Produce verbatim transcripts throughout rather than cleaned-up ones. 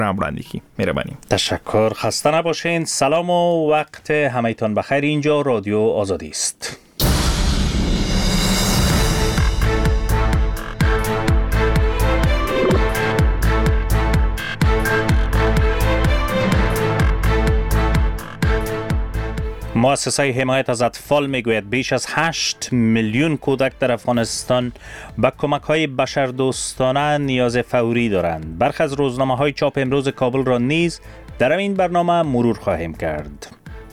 رامرانیکی مهربانی. تشکر، خسته نباشین. سلام و وقت همه‌تان بخیر. اینجا رادیو آزادی است. مؤسسه حمایت از اطفال میگوید بیش از هشت میلیون کودک در افغانستان به کمک‌های بشردوستانه نیاز فوری دارند. برخی از روزنامه‌های چاپ امروز کابل را نیز در این برنامه مرور خواهیم کرد.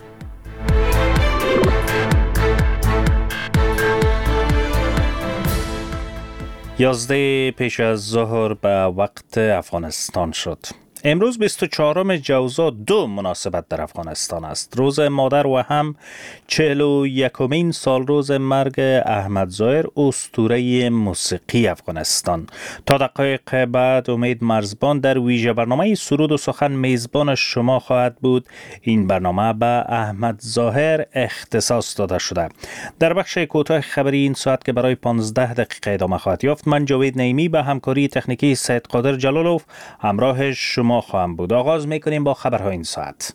یازده پیش از ظهر به وقت افغانستان شد. امروز بیست و چهارم جوزا دو مناسبت در افغانستان است. روز مادر و هم چهل و یکمین سال روز مرگ احمد ظاهر، اسطوره موسیقی افغانستان. تا دقایق بعد امید مرزبان در ویژه برنامه سرود و سخن میزبان شما خواهد بود. این برنامه به احمد ظاهر اختصاص داده شده. در بخش کوتاه خبری این ساعت که برای پانزده دقیقه ادامه خواهد یافت، من جاوید نعیمی به همکاری تکنیکی سید قادر جلالوف همراه شما ما خواهم بود. آغاز میکنیم با خبرهای این ساعت.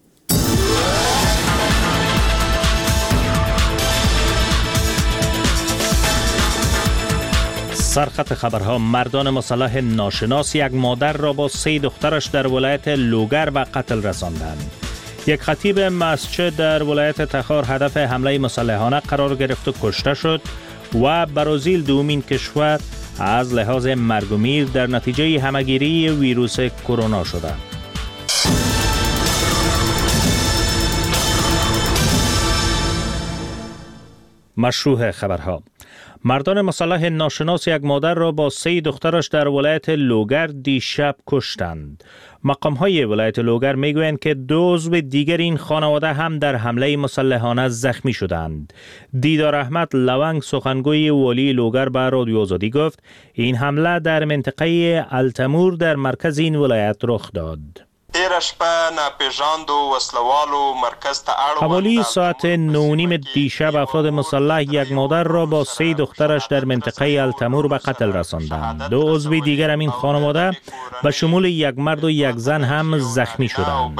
سرخط خبرها: مردان مسلح ناشناس یک مادر را با سه دخترش در ولایت لوگر و قتل رساندند. یک خطیب مسجد در ولایت تخار هدف حمله مسلحانه قرار گرفت و کشته شد و برزیل دومین کشور از لحاظ مرگ و میر در نتیجه همهگیری ویروس کرونا شده. مشروع خبرها: مردان مسلح ناشناس یک مادر را با سه دخترش در ولایت لوگر دیشب کشتند. مقام‌های ولایت لوگر میگویند که دو عضو دیگر این خانواده هم در حمله مسلحانه زخمی شدند. دیدار احمد لونگ، سخنگوی والی لوگر، به رادیو آزادی گفت این حمله در منطقه التمور در مرکز این ولایت رخ داد. حوالی ساعت نو نیم دیشب افراد مسلح یک مادر را با سه دخترش در منطقه التمور به قتل رساندند. دو عضو دیگر همین خانواده به شمول یک مرد و یک زن هم زخمی شدند.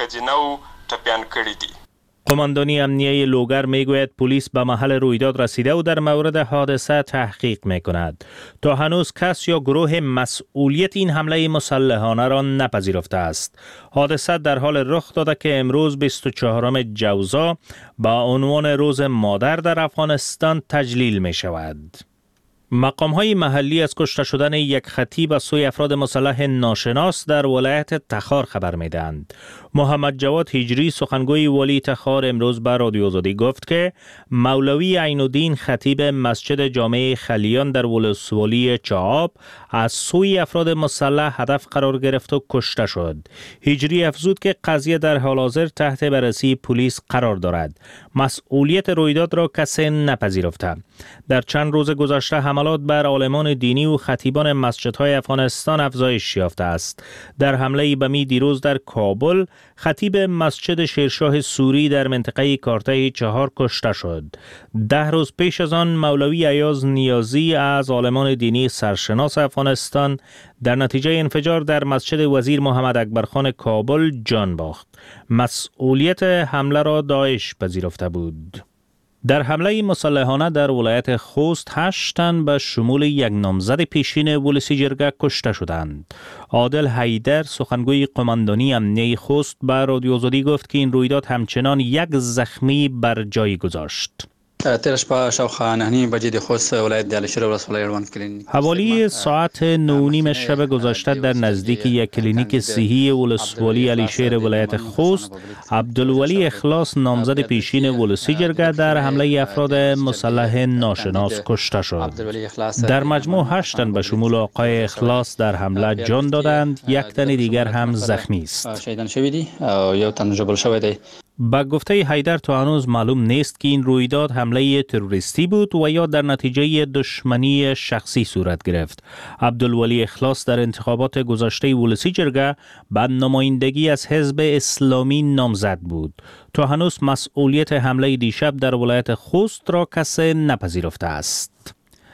قماندانی امنیه لوگر میگوید پلیس به محل رویداد رسیده و در مورد حادثه تحقیق میکند. تا هنوز کس یا گروه مسئولیت این حمله مسلحانه را نپذیرفته است. حادثه در حال رخ داده که امروز بیست و چهارم جوزا با عنوان روز مادر در افغانستان تجلیل می شود. مقام‌های محلی از کشته شدن یک خطیب از سوی افراد مسلح ناشناس در ولایت تخار خبر می‌دهند. محمد جواد هجری، سخنگوی والی تخار، امروز به رادیو آزادی گفت که مولوی عین‌الدین خطیب مسجد جامع خلیان در ولسوالی چعاب از سوی افراد مسلح هدف قرار گرفت و کشته شد. هجری افزود که قضیه در حال حاضر تحت بررسی پلیس قرار دارد. مسئولیت رویداد را کسی نپذیرفته. در چند روز گذشته حملات بر عالمان دینی و خطیبان مسجدهای افغانستان افزایش یافته است. در حمله بمی دیروز در کابل، خطیب مسجد شیرشاه سوری در منطقه کارته چهار کشته شد. ده روز پیش از آن مولوی ایاز نیازی از عالمان دینی سرشناس افغانستان در نتیجه انفجار در مسجد وزیر محمد اکبرخان کابل جان باخت. مسئولیت حمله را داعش پذیرفته بود. در حمله مسلحانه در ولایت خوست هشت تن به شمول یک نامزد پیشین ولسی جرگه کشته شدند. عادل حیدر، سخنگوی قماندانی امنیه خوست، به رادیو آزادی گفت که این رویداد همچنان یک زخمی بر جای گذاشت. تیر شپه شاوخوا نه نیم بجې د خوست ولایت د علشیر ولسوالۍ اړوند کلینیک حوالی ساعت نو نیم شب گذشته در نزدیک یک کلینیک صحی ولسوالی علشیر ولایت خوست، عبدالولی اخلاص، نامزد پیشین ولسی جرگه، در حمله افراد مسلح ناشناس کشته شد. در مجموع هشت تن به شمول آقای اخلاص در حمله جان دادند، یک تن دیگر هم زخمی است. شهیدان شوی دی او یو تن ژوبل شوی دی. با گفته حیدر تا هنوز معلوم نیست که این رویداد حمله تروریستی بود و یا در نتیجه دشمنی شخصی صورت گرفت. عبدالولی اخلاص در انتخابات گذشته ولسی جرگه به نمایندگی از حزب اسلامی نامزد بود. تا هنوز مسئولیت حمله دیشب در ولایت خوست را کسی نپذیرفته است.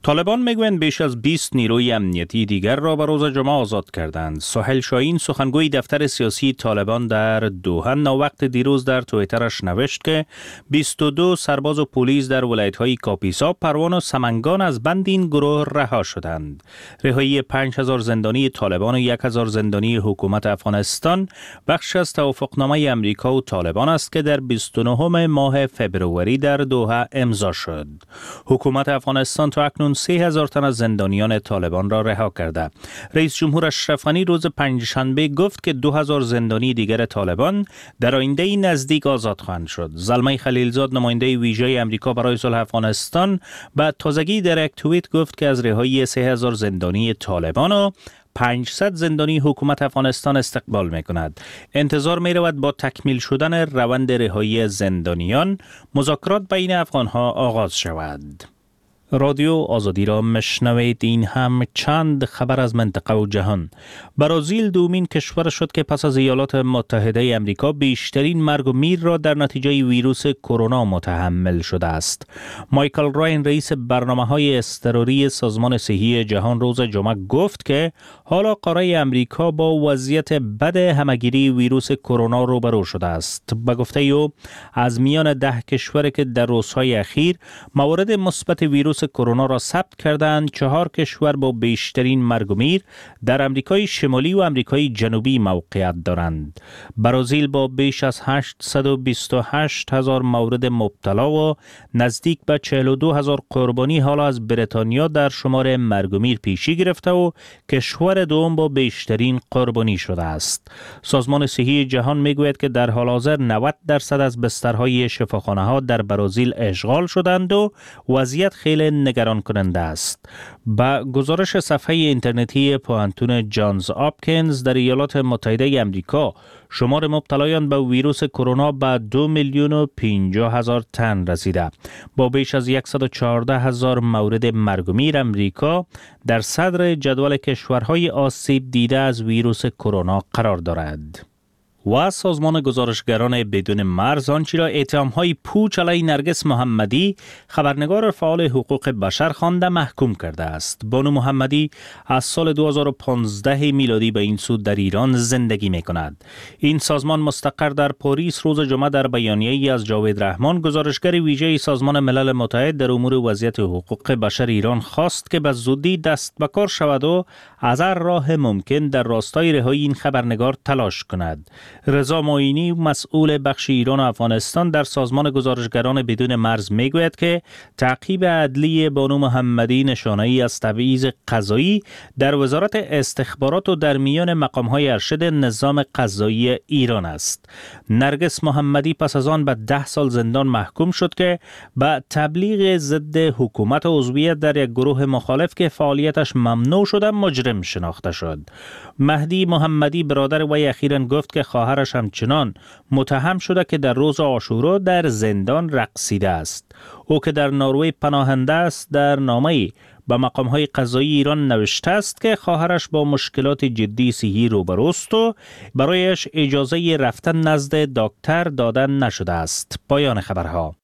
طالبان میگویند بیش از بیست نیروی امنیتی دیگر را به روز جمعه آزاد کردند. سهیل شاهین سخنگوی دفتر سیاسی طالبان در دوحه ناوقت دیروز در توییترش نوشت که بیست و دو سرباز و پلیس در ولایت‌های کاپیسا، پروان و سمنگان از بند این گروه رها شدند. رهایی پنج هزار زندانی طالبان و یک هزار زندانی حکومت افغانستان بخش از توافقنامه امریکا و طالبان است که در بیست و نهم ماه فبروری در دوحه امضا شد. حکومت افغانستان تا اکنون سه هزار تن از زندانیان طالبان را رها کرده. رئیس جمهور اشرف غنی روز پنجشنبه گفت که دو هزار زندانی دیگر طالبان در آینده نزدیک آزاد خواهند شد. زلمه خلیلزاد نماینده ویژه امریکا برای صلح افغانستان با تازگی در یک توییت گفت که از رهایی سه هزار زندانی طالبان و پانصد زندانی حکومت افغانستان استقبال می کند. انتظار می رود با تکمیل شدن روند رهایی زندانیان مذاکرات بین افغانها آغاز شود. رادیو آزادی را مشنوید. این هم چند خبر از منطقه و جهان. برزیل دومین کشور شد که پس از ایالات متحده امریکا بیشترین مرگ و میر را در نتیجه ویروس کرونا متحمل شده است. مایکل راین رئیس برنامه‌های اضطراری سازمان صحی جهان روز جمعه گفت که حالا قاره امریکا با وضعیت بد همگیری ویروس کرونا روبرو شده است. به گفته او از میان ده کشوری که در روزهای اخیر موارد مثبت ویروس کرونا را ثبت کردند، چهار کشور با بیشترین مرگ و میر در امریکای شمالی و امریکای جنوبی موقعیت دارند. برزیل با بیش از هشتصد و بیست و هشت هزار مورد مبتلا و نزدیک به چهل و دو هزار قربانی حالا از بریتانیا در شمار مرگ و میر پیشی گرفته و کشور دوم با بیشترین قربانی شده است. سازمان صحی جهان میگوید که در حال حاضر نود درصد از بسترهای شفاخانه ها در برزیل اشغال شدند و وضعیت خیلی نگران کننده است. با گزارش صفحه اینترنتی پوهنتون جانز آپکینز در ایالات متحده امریکا، شمار مبتلایان به ویروس کرونا به دو میلیون و پنجاه هزار تن رسیده. با بیش از صد و چهارده هزار مورد مرگ و میر، امریکا در صدر جدول کشورهای آسیب دیده از ویروس کرونا قرار دارد. و سازمان گزارشگران بدون مرز آنچه را اتهام‌های پوچ علیه نرگس محمدی، خبرنگار فعال حقوق بشر، خوانده محکوم کرده است. بانو محمدی از سال دو هزار و پانزده میلادی به این سو در ایران زندگی می‌کند. این سازمان مستقر در پاریس روز جمعه در بیانیه‌ای از جاوید رحمان، گزارشگر ویژه سازمان ملل متحد در امور وضعیت حقوق بشر ایران، خواست که به زودی دست به کار شود و از هر راه ممکن در راستای رهایی این خبرنگار تلاش کند. رضا معینی، مسئول بخش ایران و افغانستان در سازمان گزارشگران بدون مرز، میگوید که تعقیب عدلی بانو محمدی نشانه‌ای از تبعیض قضایی در وزارت استخبارات و در میان مقام‌های ارشد نظام قضایی ایران است. نرگس محمدی پس از آن به ده سال زندان محکوم شد که به تبلیغ ضد حکومت و عضویت در یک گروه مخالف که فعالیتش ممنوع شده مجرم شناخته شد. مهدی محمدی برادر وی اخیراً گفت که خواهرش همچنان متهم شده که در روز عاشورا در زندان رقصیده است. او که در نروژ پناهنده است، در نامه‌ای به مقام‌های قضایی ایران نوشته است که خواهرش با مشکلات جدی صحی روبروست و برایش اجازه رفتن نزد دکتر دادن نشده است. پایان خبرها.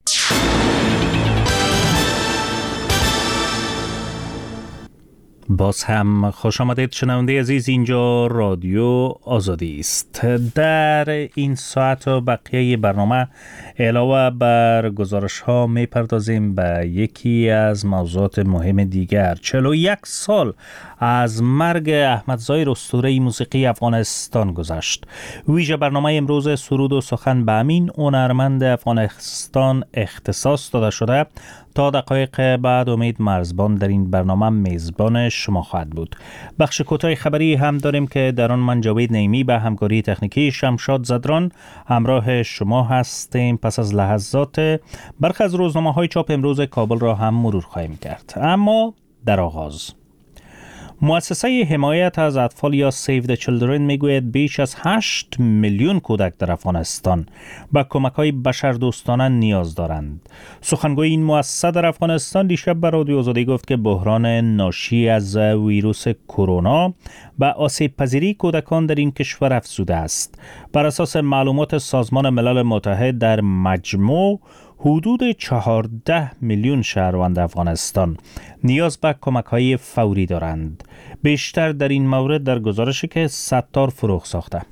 باز هم خوش آمدید شنونده عزیز، اینجا رادیو آزادی است. در این ساعت و بقیه برنامه علاوه بر گزارش ها می پردازیم به یکی از موضوعات مهم دیگر. چهل و یک سال از مرگ احمد ظاهر اسطوره موسیقی افغانستان گذشت. ویژه برنامه امروز سرود و سخن به امین هنرمند افغانستان اختصاص داده شده. تا دقایق بعد امید مرزبان در این برنامه میزبان شما خواهد بود. بخش کوتاه خبری هم داریم که در آن من جاوید نعیمی به همکاری تکنیکی شمشاد زدران همراه شما هستیم. پس از لحظات برخی از روزنامه‌های چاپ امروز کابل را هم مرور خواهیم کرد. اما در آغاز، مؤسسه حمایت از اطفال یا Save the Children میگوید بیش از هشت میلیون کودک در افغانستان به کمک‌های بشردوستانه نیاز دارند. سخنگوی این مؤسسه در افغانستان دیشب به رادیو آزادی گفت که بحران ناشی از ویروس کرونا به آسیب پذیری کودکان در این کشور افزوده است. بر اساس معلومات سازمان ملل متحد در مجموع حدود چهارده میلیون شهروند افغانستان نیاز به کمک‌های فوری دارند. بیشتر در این مورد در گزارشی که ستار فروغ ساخته.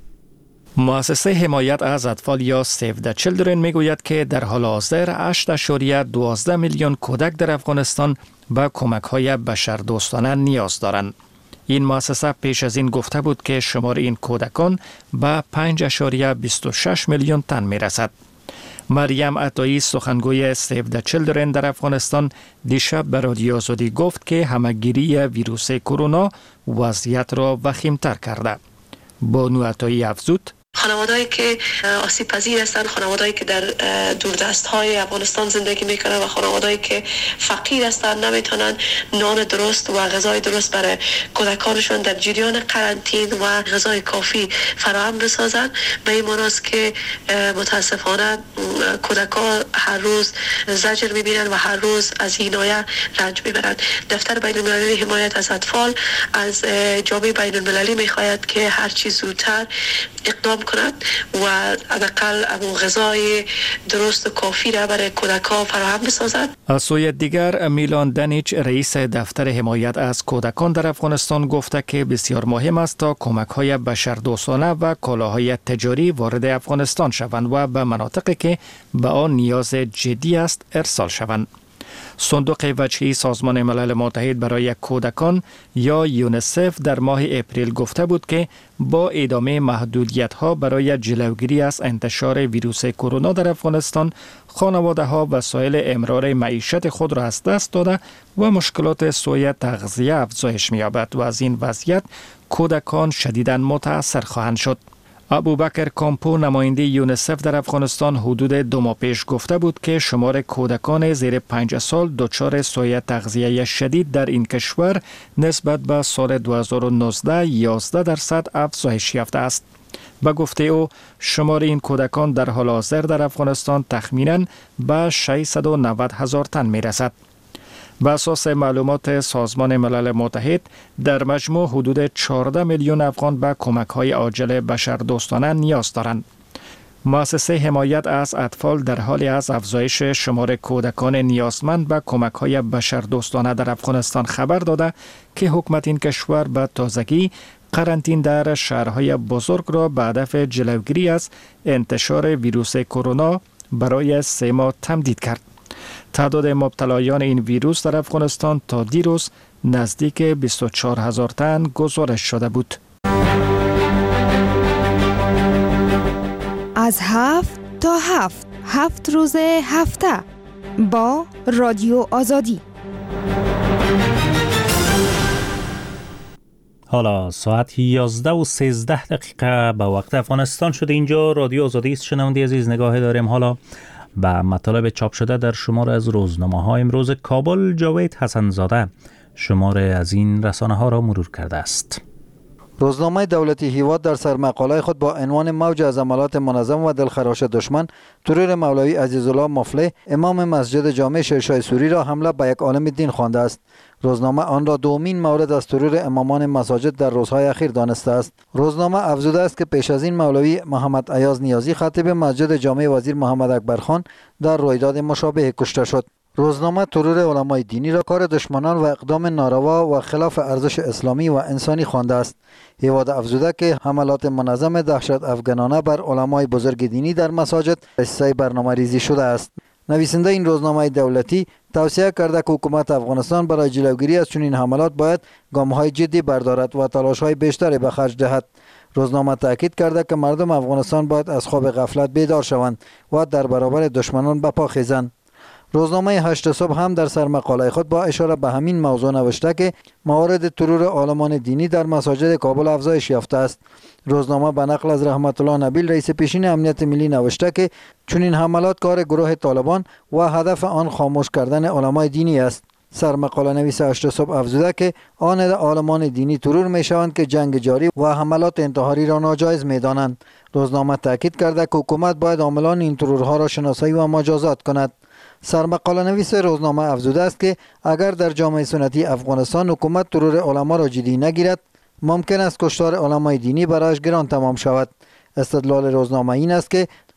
مؤسسه حمایت از اطفال یا سیو د چیلدرن میگوید که در حال حاضر هشت اشاریه دوازده میلیون کودک در افغانستان به کمک‌های بشردوستانه نیاز دارند. این مؤسسه پیش از این گفته بود که شمار این کودکان به پنج اشاریه بیست و شش میلیون تن میرسد. مریم عطایی سخنگوی سیو د چیلدرن در افغانستان دیشب به رادیو آزادی گفت که همه‌گیری ویروس کرونا وضعیت را وخیم‌تر کرده. بانو عطایی افزود: خانوادهایی که آسیب پذیر هستند، خانوادهایی که در دوردست های افغانستان زندگی میکنند و خانوادهایی که فقیر هستند، نمیتونن نان درست و غذای درست برای کودکانشون در جریان قرنطینه و غذای کافی فراهم بسازند. به این معنی است که متاسفانه کودکان هر روز زجر میبینند و هر روز از اینایه رنج میبرند. دفتر بین المللی حمایت از اطفال از جامعه بین المللی میخواهد که هر چیز زودتر اقدام کند و حداقل امو غذای درست و کافی را برای کودکان فراهم بسازد. از سوی دیگر میلان دنیچ رئیس دفتر حمایت از کودکان در افغانستان گفته که بسیار مهم است تا کمک‌های بشردوستانه و کالاهای تجاری وارد افغانستان شوند و به مناطقی که به آن نیاز جدی است ارسال شوند. صندوق وجهی سازمان ملل متحد برای کودکان یا یونیسف در ماه اپریل گفته بود که با ادامه محدودیت‌ها برای جلوگیری از انتشار ویروس کرونا در افغانستان، خانواده‌ها وسایل امرار معیشت خود را از دست داده و مشکلات سوی تغذیه افزایش می‌یابد و از این وضعیت کودکان شدیداً متأثر خواهند شد. ابوبکر کامپو نماینده یونیسف در افغانستان حدود دو ماه پیش گفته بود که شمار کودکان زیر پنج سال دچار سوء تغذیه شدید در این کشور نسبت به سال دو هزار و نوزده یازده درصد افزایش یافته است. به گفته او شمار این کودکان در حال حاضر در افغانستان تخمیناً به ششصد و نود هزار تن می رسد. بر اساس معلومات سازمان ملل متحد در مجموع حدود چهارده میلیون افغان به کمک‌های عاجل بشردوستانه نیاز دارند. مؤسسه حمایت از اطفال در حال از افزایش شمار کودکان نیازمند به کمک‌های بشردوستانه در افغانستان خبر داده که حکومت این کشور به تازگی قرنطینه در شهرهای بزرگ را به هدف جلوگیری از انتشار ویروس کرونا برای سه ماه تمدید کرد. تعداد مبتلایان این ویروس در افغانستان تا دیروز نزدیک بیست و چهار هزار تن گزارش شده بود. از هفت تا هفت هفت روز هفته با رادیو آزادی. حالا ساعت یازده و سیزده دقیقه به وقت افغانستان شده. اینجا رادیو آزادی است. شنونده عزیز نگاه داریم حالا به مطالب چاپ شده در شماره از روزنامه ها امروز کابل. جاوید حسنزاده شماره از این رسانه ها را مرور کرده است. روزنامه دولتی هیواد در سرمقاله خود با عنوان موج از عملات منظم و دلخراش دشمن، ترور مولوی عزیزالله مفلح امام مسجد جامع شیرشاه سوری را حمله به یک عالم دین خوانده است. روزنامه آن را دومین مورد از ترور امامان مساجد در روزهای اخیر دانسته است. روزنامه افزوده است که پیش از این مولوی محمد ایاز نیازی خطیب مسجد جامع وزیر محمد اکبرخان در رویداد مشابه کشته شد. روزنامه ترور علمای دینی را کار دشمنان و اقدام ناروا و خلاف ارزش اسلامی و انسانی خوانده است. هیواد افزوده که حملات منظم دهشت افغانانه بر علمای بزرگ دینی در مساجد حصه برنامه ریزی شده است. نویسنده این روزنامه دولتی توصیه کرده که حکومت افغانستان برای جلوگیری از چنین حملات باید گام‌های جدی بردارد و تلاش‌های بیشتری به خرج دهد. روزنامه تاکید کرده که مردم افغانستان باید از خواب غفلت بیدار شوند و در برابر دشمنان به پا خیزند. روزنامه هشت صبح هم در سرمقاله خود با اشاره به همین موضوع نوشته که موارد ترور عالمان دینی در مساجد کابل افزایش یافته است. روزنامه به نقل از رحمت الله نبیل رئیس پیشین امنیت ملی نوشته که چنین حملات کار گروه طالبان و هدف آن خاموش کردن علمای دینی است. سرمقاله نویس هشت صبح افزوده که آن عالمان دینی ترور می شوند که جنگ جاری و حملات انتحاری را ناجایز می دانند. روزنامه تاکید کرده که حکومت باید عاملان این ترورها را شناسایی و مجازات کند. سرمقاله نویس روزنامه افزوده است که اگر در جامعه سنتی افغانستان حکومت ترور علما را جدی نگیرد، ممکن است کشتار علمای دینی برایش گران تمام شود. استدلال روزنامه این است که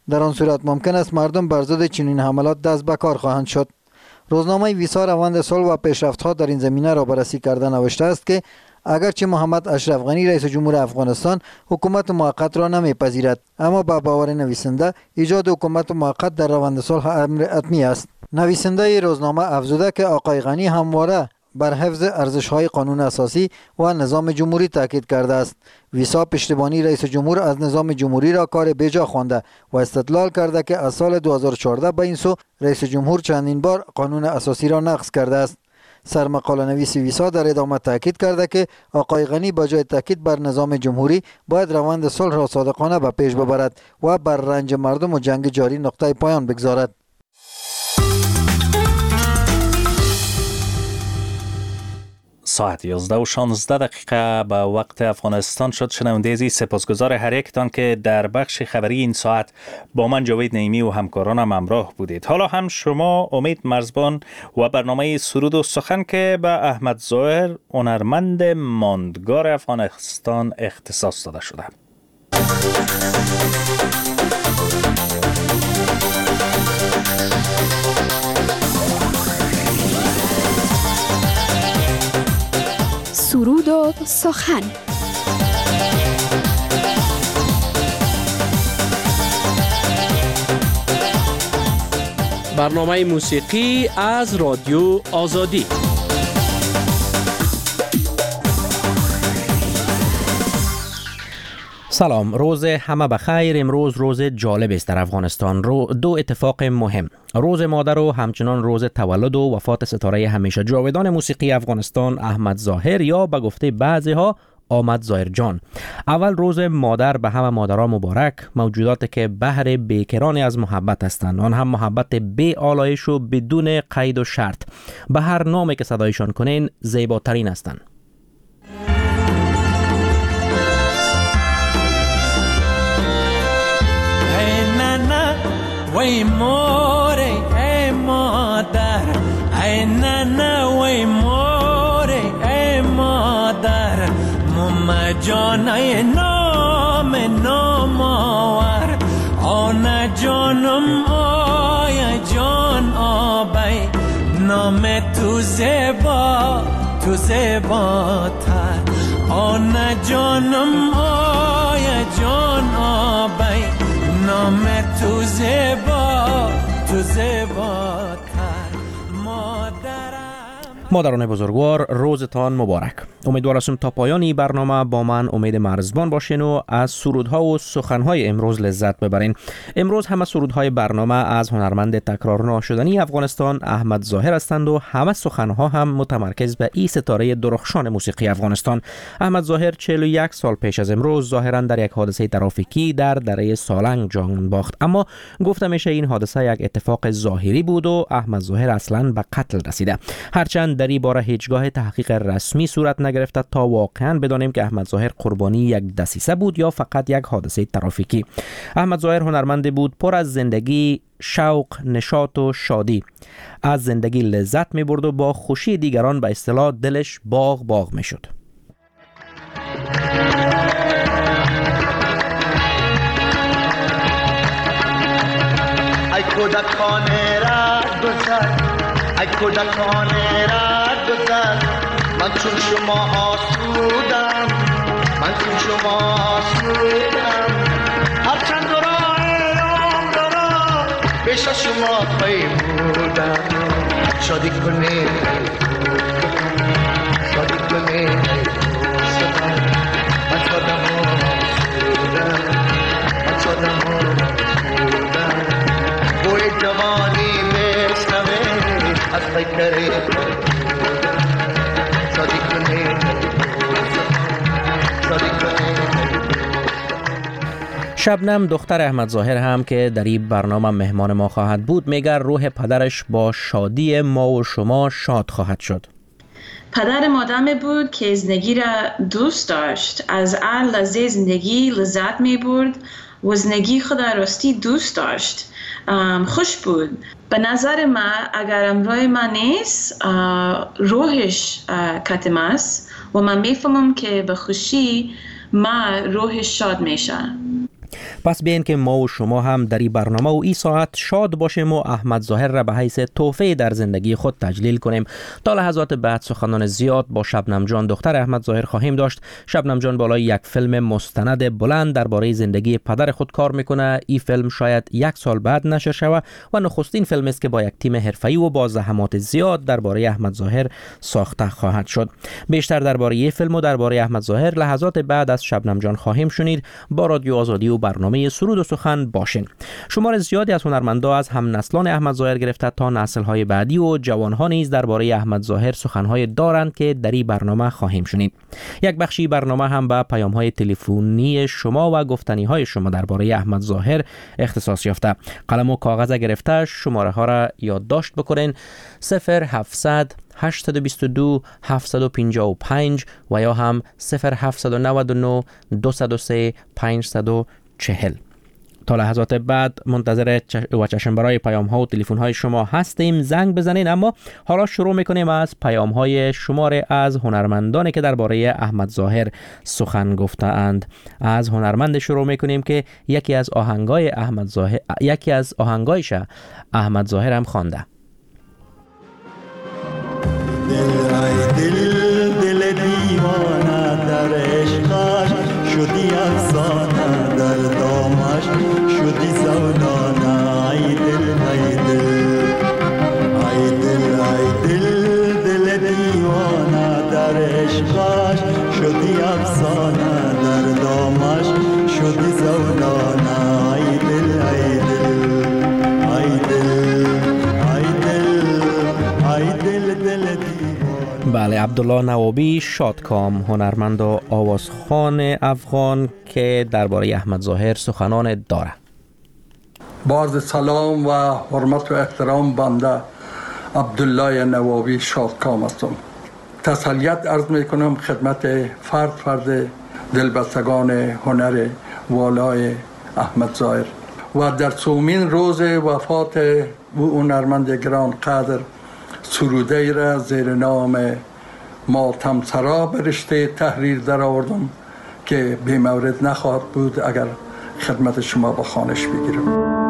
در آن صورت ممکن است مردم بر ضد چنین حملات دست به کار خواهند شد. روزنامه ویسا روند صلح و پیشرفت‌ها در این زمینه را بررسی کرده نوشته است که اگرچه محمد اشرف غنی رئیس جمهور افغانستان حکومت موقت را نمیپذیرد، اما با باور نویسنده ایجاد حکومت موقت در روند صلح امر حتمی است. نویسنده روزنامه افزوده که آقای غنی همواره بر حفظ ارزش‌های قانون اساسی و نظام جمهوری تاکید کرده است. ویسا پشتیبانی رئیس جمهور از نظام جمهوری را کار بیجا خوانده و استدلال کرده که از سال دو هزار و چهارده به این سو رئیس جمهور چندین بار قانون اساسی را نقض کرده است. سرمقاله نویس ویسا در ادامه تاکید کرده که آقای غنی با جای تاکید بر نظام جمهوری باید روند صلح را صادقانه به پیش ببرد و بر رنج مردم و جنگ جاری نقطه پایان بگذارد. ساعت یازده و شانزده دقیقه به وقت افغانستان شد. شنونده عزیز، سپاسگزار هر یکتان که در بخش خبری این ساعت با من جاوید نعیمی و همکارانم همراه بودید. حالا هم شما امید مرزبان و برنامه سرود و سخن که به احمد ظاهر هنرمند ماندگار افغانستان اختصاص داده شده. سرود و سخن. برنامه موسیقی از رادیو آزادی. سلام، روز همه بخیر. امروز روز جالب است در افغانستان. رو دو اتفاق مهم، روز مادر و همچنان روز تولد و وفات ستاره همیشه جاودان موسیقی افغانستان احمد ظاهر یا به گفته بعضی ها آمد ظاهر جان. اول روز مادر به همه مادرها مبارک، موجوداتی که بهر بیکرانی از محبت هستند، آن هم محبت بی آلایش و بدون قید و شرط. به هر نامی که صدایشان کنین زیباترین هستند. وای موره ای مادر، ای ننه وای موره ای مادر، ماما جان ای نام نام آور، آن جانم آی جان آبی، نام تو زیبا تو زیباتر، آن جانم آی جان آبی، نام تو زیبا تو زیباتر، مادرم. مادران بزرگوار، روزتان مبارک. امیدوار هستم تا پایان این برنامه با من امید مرزبان باشین و از سرودها و سخنهای امروز لذت ببرین. امروز همه سرودهای برنامه از هنرمند تکرار ناشدنی افغانستان احمد ظاهر هستند و همه سخنها هم متمرکز به این ستاره درخشان موسیقی افغانستان. احمد ظاهر چهل و یک سال پیش از امروز ظاهرا در یک حادثه ترافیکی در دره سالنگ جان باخت، اما گفته میشه این حادثه یک اتفاق ظاهری بود و احمد ظاهر اصلا به قتل رسیده. هرچند در این باره هیچگاه تحقیق رسمی صورت نگرفته تا واقعا بدانیم که احمد ظاهر قربانی یک دسیسه بود یا فقط یک حادثه ترافیکی. احمد ظاهر هنرمند بود پر از زندگی، شوق، نشاط و شادی. از زندگی لذت می برد و با خوشی دیگران به اصطلاح دلش باغ باغ می شد. ای کودکان را گذر، ای کودکان را گذر، من چون شما آسودم، من چون شما آسودم، هرچند راه عمر را پیش شما پیمودم، شادی کنید شادی کنید من شادم آسودم، من شادم آسودم، بوی جوانی میشنوه از پیکره شبنم دختر احمد ظاهر هم که در این برنامه مهمان ما خواهد بود میگه روح پدرش با شادی ما و شما شاد خواهد شد. پدرم آدمی بود که زندگی را دوست داشت، از هر لحظه زندگی لذت می برد و زندگی خود راستی دوست داشت. خوش بود. به نظر من اگر امروی من نیست روحش کتم است و من میفهمم که به خوشی من روحش شاد میشه. پس بیاین که ما و شما هم در این برنامه و این ساعت شاد باشیم و احمد ظاهر را به حیث تحفه در زندگی خود تجلیل کنیم. تا لحظات بعد سخنان زیاد با شبنم جان دختر احمد ظاهر خواهیم داشت. شبنم جان بالای یک فیلم مستند بلند درباره زندگی پدر خود کار میکنه. این فیلم شاید یک سال بعد نشر شود و نخستین فیلم است که با یک تیم حرفه‌ای و با زحمات زیاد درباره احمد ظاهر ساخته خواهد شد. بیشتر درباره این فیلم و درباره احمد ظاهر لحظات بعد از شبنم جان خواهیم شنید. با رادیو آزادی و برنامه سرود و سخن باشین. شمار زیادی از هنرمندا از هم نسلان احمد ظاهر گرفته تا نسل‌های بعدی و جوان‌ها نیز درباره احمد ظاهر سخن‌های دارند که در این برنامه خواهیم شنید. یک بخشی برنامه هم به پیام‌های تلفنی شما و گفتنی‌های شما درباره احمد ظاهر اختصاص یافته. قلم و کاغذ گرفته شماره‌ها را یادداشت بکنین: صفر هفتصد هشتصد و بیست و دو هفتصد و پنجاه و پنج و یا هم صفر هفتصد و نود و نه دویست و سه پانصد و چهل. تا لحظات بعد منتظر و چشم برای پیام ها و تلفن های شما هستیم. زنگ بزنین. اما حالا شروع میکنیم از پیام های شماره از هنرمندانی که درباره احمد ظاهر سخن گفته اند. از هنرمند شروع میکنیم که یکی از آهنگای احمد ظاهر یکی از آهنگایش احمد ظاهر هم خوانده. دل ای دل دل دیوانه در عشقش شدی افسانه، در دامش شدی زولانه. ای دل ای دل ای دل ای دل دل دیوانه در عشقش شدی افسانه، در دامش شدی زولانه. ای دل ای دل ای دل ای دل ای دل دل بله، عبدالله نوابی شادکام، هنرمند و آوازخوان افغان که درباره احمد ظاهر سخنان داره. با عرض سلام و حرمت و احترام بنده عبدالله نوابی شادکام هستم. تسلیت عرض می کنم خدمت فرد فرد دلبستگان هنر والای احمد ظاهر و در سومین روز وفات او هنرمند گران قدر سروده را زیر نام ماتم سرا به رشته تحریر در آوردم که بی مورد نخواهد بود اگر خدمت شما با خوانش بگیرم.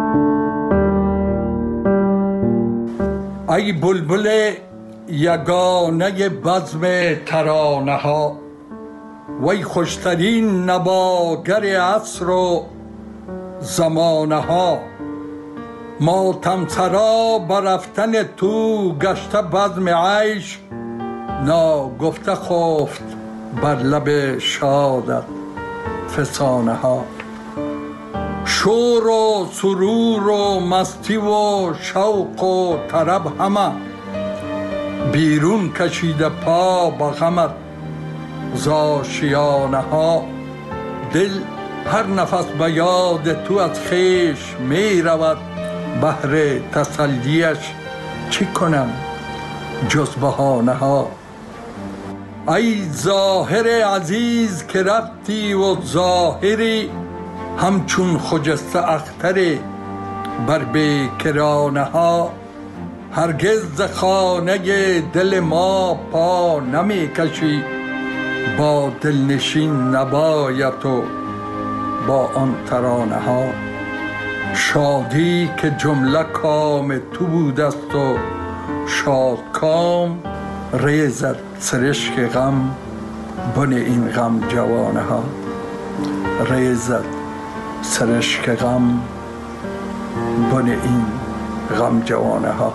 ای بلبل یگانه بزم ترانه ها، وی خوشترین نواگر عصر و زمانه ها، ماتم سرا برفتن تو گشته بزم عیش، ناگفته خفت بر لب شادت فسانه ها. شور و سرور و مستی و شوق و طرب همه بیرون کشیده پا با غمت زاشیانه ها. دل هر نفس به یاد تو از خویش می رود، بهر تسلیش چی کنم جز بهانه ها. ای ظاهر عزیز که رفتی و ظاهری همچون خجسته اختری بر بیکرانه ها. هرگز ز خانه دل ما پا نمی کشی، با دلنشین نباید و با آن ترانه ها. شادی که جمله کام تو بود است و شاد کام، ریزد سرشک غم بن این غم جوانه ها. ریزد سرشک غم بن این غم جوانه ها.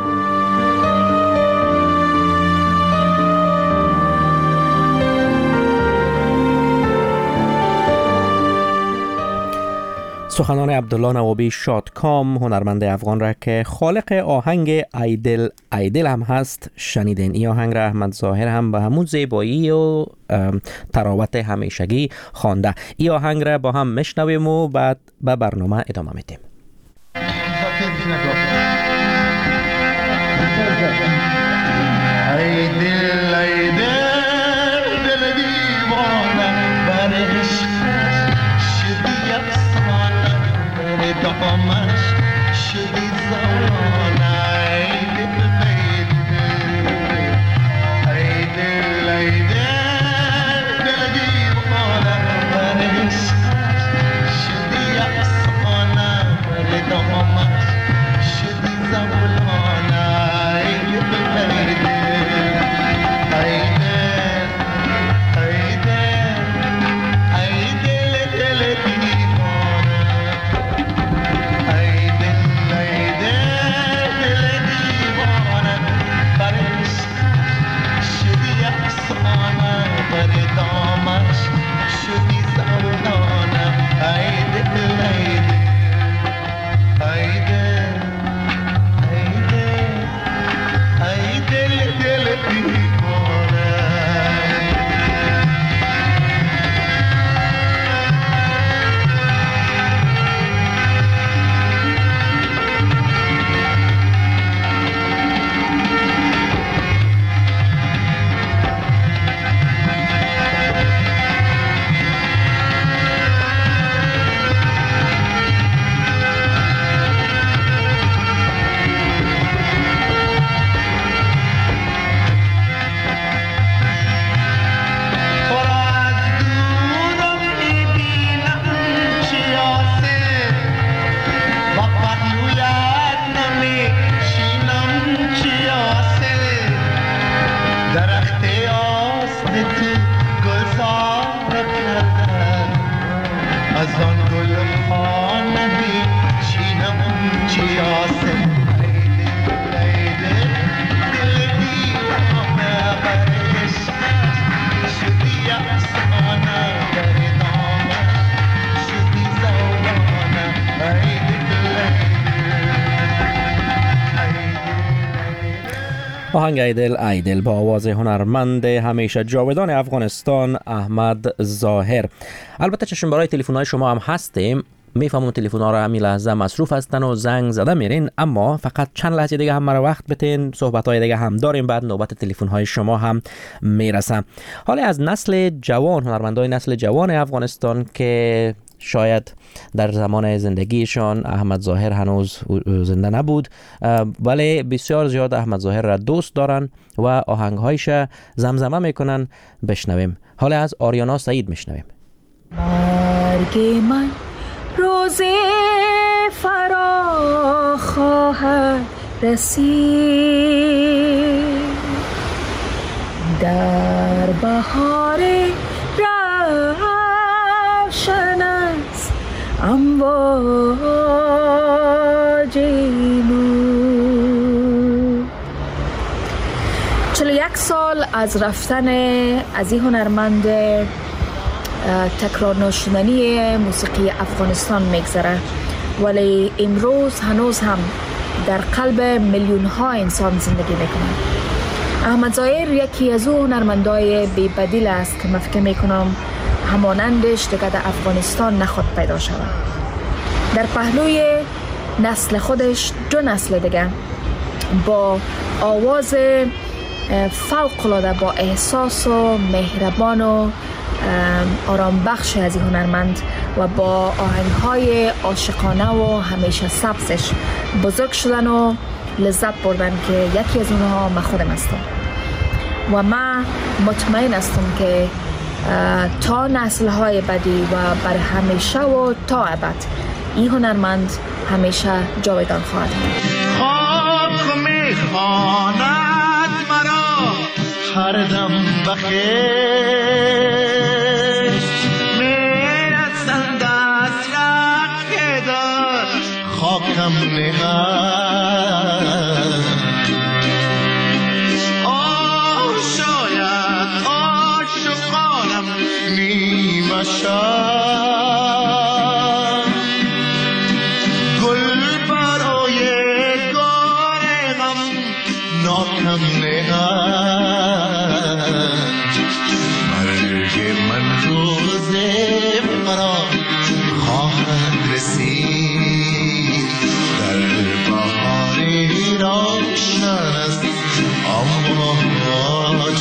سخنان عبدالله نوابی شادکام، هنرمند افغان را که خالق آهنگ ایدل ایدل هم هست شنیدین. این آهنگ را احمد ظاهر هم به همون زیبایی و تراوت همیشگی خوانده. این آهنگ را با هم میشنویم و بعد به برنامه ادامه میدیم. ایدل ایدل دل دیوانه بر عشقش شدی افسانه، در دامش شدی زمانه. ایدل ایدل ایدل دل دیوانه بر عشقش شدی آهنگ ایدل ایدل با آواز هنرمند همیشه جاودان افغانستان احمد ظاهر. البته چشم برای تلفن های شما هم هستیم، میفهمم تلفن ها را همین لحظه مصروف هستن و زنگ زده میرین، اما فقط چند لحظه دیگه هم مرا وقت بتین، صحبت های دیگه هم داریم، بعد نوبت تلفن های شما هم میرسه. حالا از نسل جوان، هنرمندای نسل جوان افغانستان که شاید در زمان زندگیشان احمد ظاهر هنوز زنده نبود، ولی بسیار زیاد احمد ظاهر را دوست دارن و آهنگهایش زمزمه میکنن. بشنویم. حالا از آریانا سعید میشنویم. مرگ من روز فرا خواهد رسید، در بهار روشن است امواج نور. چهل و یک سال از رفتن از این هنرمند تکرار نشدنی موسیقی افغانستان میگذره، ولی امروز هنوز هم در قلب میلیون ها انسان زندگی میکنه. احمد ظاهر یکی از اون هنرمندای بی بدیل است که من فکر میکنم همانندش دیگه در افغانستان نخود پیدا شود. در پهلوی نسل خودش دو نسل دیگه با آواز فوق العاده، با احساس و مهربان و آرام بخش از این هنرمند و با آهنگ‌های عاشقانه و همیشه سبزش بزرگ شدن و لذت بردن که یکی از اونها من خودم هستم و من مطمئن هستم که تا نسل‌های بعدی و بر همیشه و تا ابد این هنرمند همیشه جاودان خواهد بود. خاک میخواند مرا هر دم بخیر، میرسند از رخ در خاکم نهد. آه شاید عاشقانم نیمه شد، گل برای گل غم ناکم نهد. مرگ من روز مرا خواهد رسید، در بهاری روشن است امواج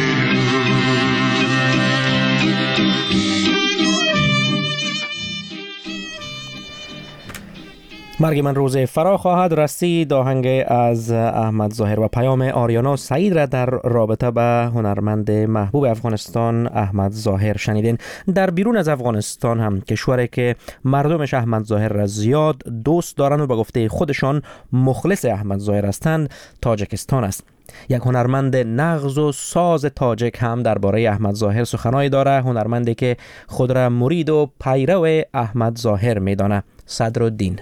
مرگ من روز فرا خواهد رسید، آهنگ از احمد ظاهر و پیام آریانا سعید را در رابطه به هنرمند محبوب افغانستان احمد ظاهر شنیدین. در بیرون از افغانستان هم کشوری که مردمش احمد ظاهر را زیاد دوست دارن و به گفته خودشان مخلص احمد ظاهر هستند، تاجیکستان است. یک هنرمند نغز و ساز تاجیک هم درباره احمد ظاهر سخنایی داره، هنرمندی که خود را مرید و پیرو احمد ظاهر میدانه، صدرالدین.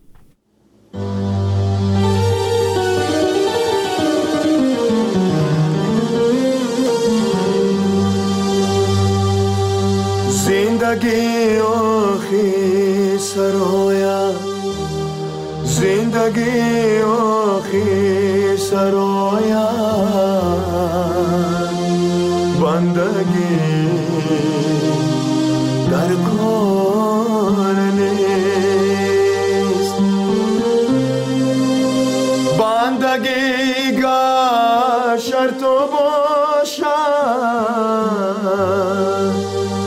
زندگی آخی سرایا، زندگی آخی سرایا، بندگی در کار نیست، بندگی گا شرط باشد،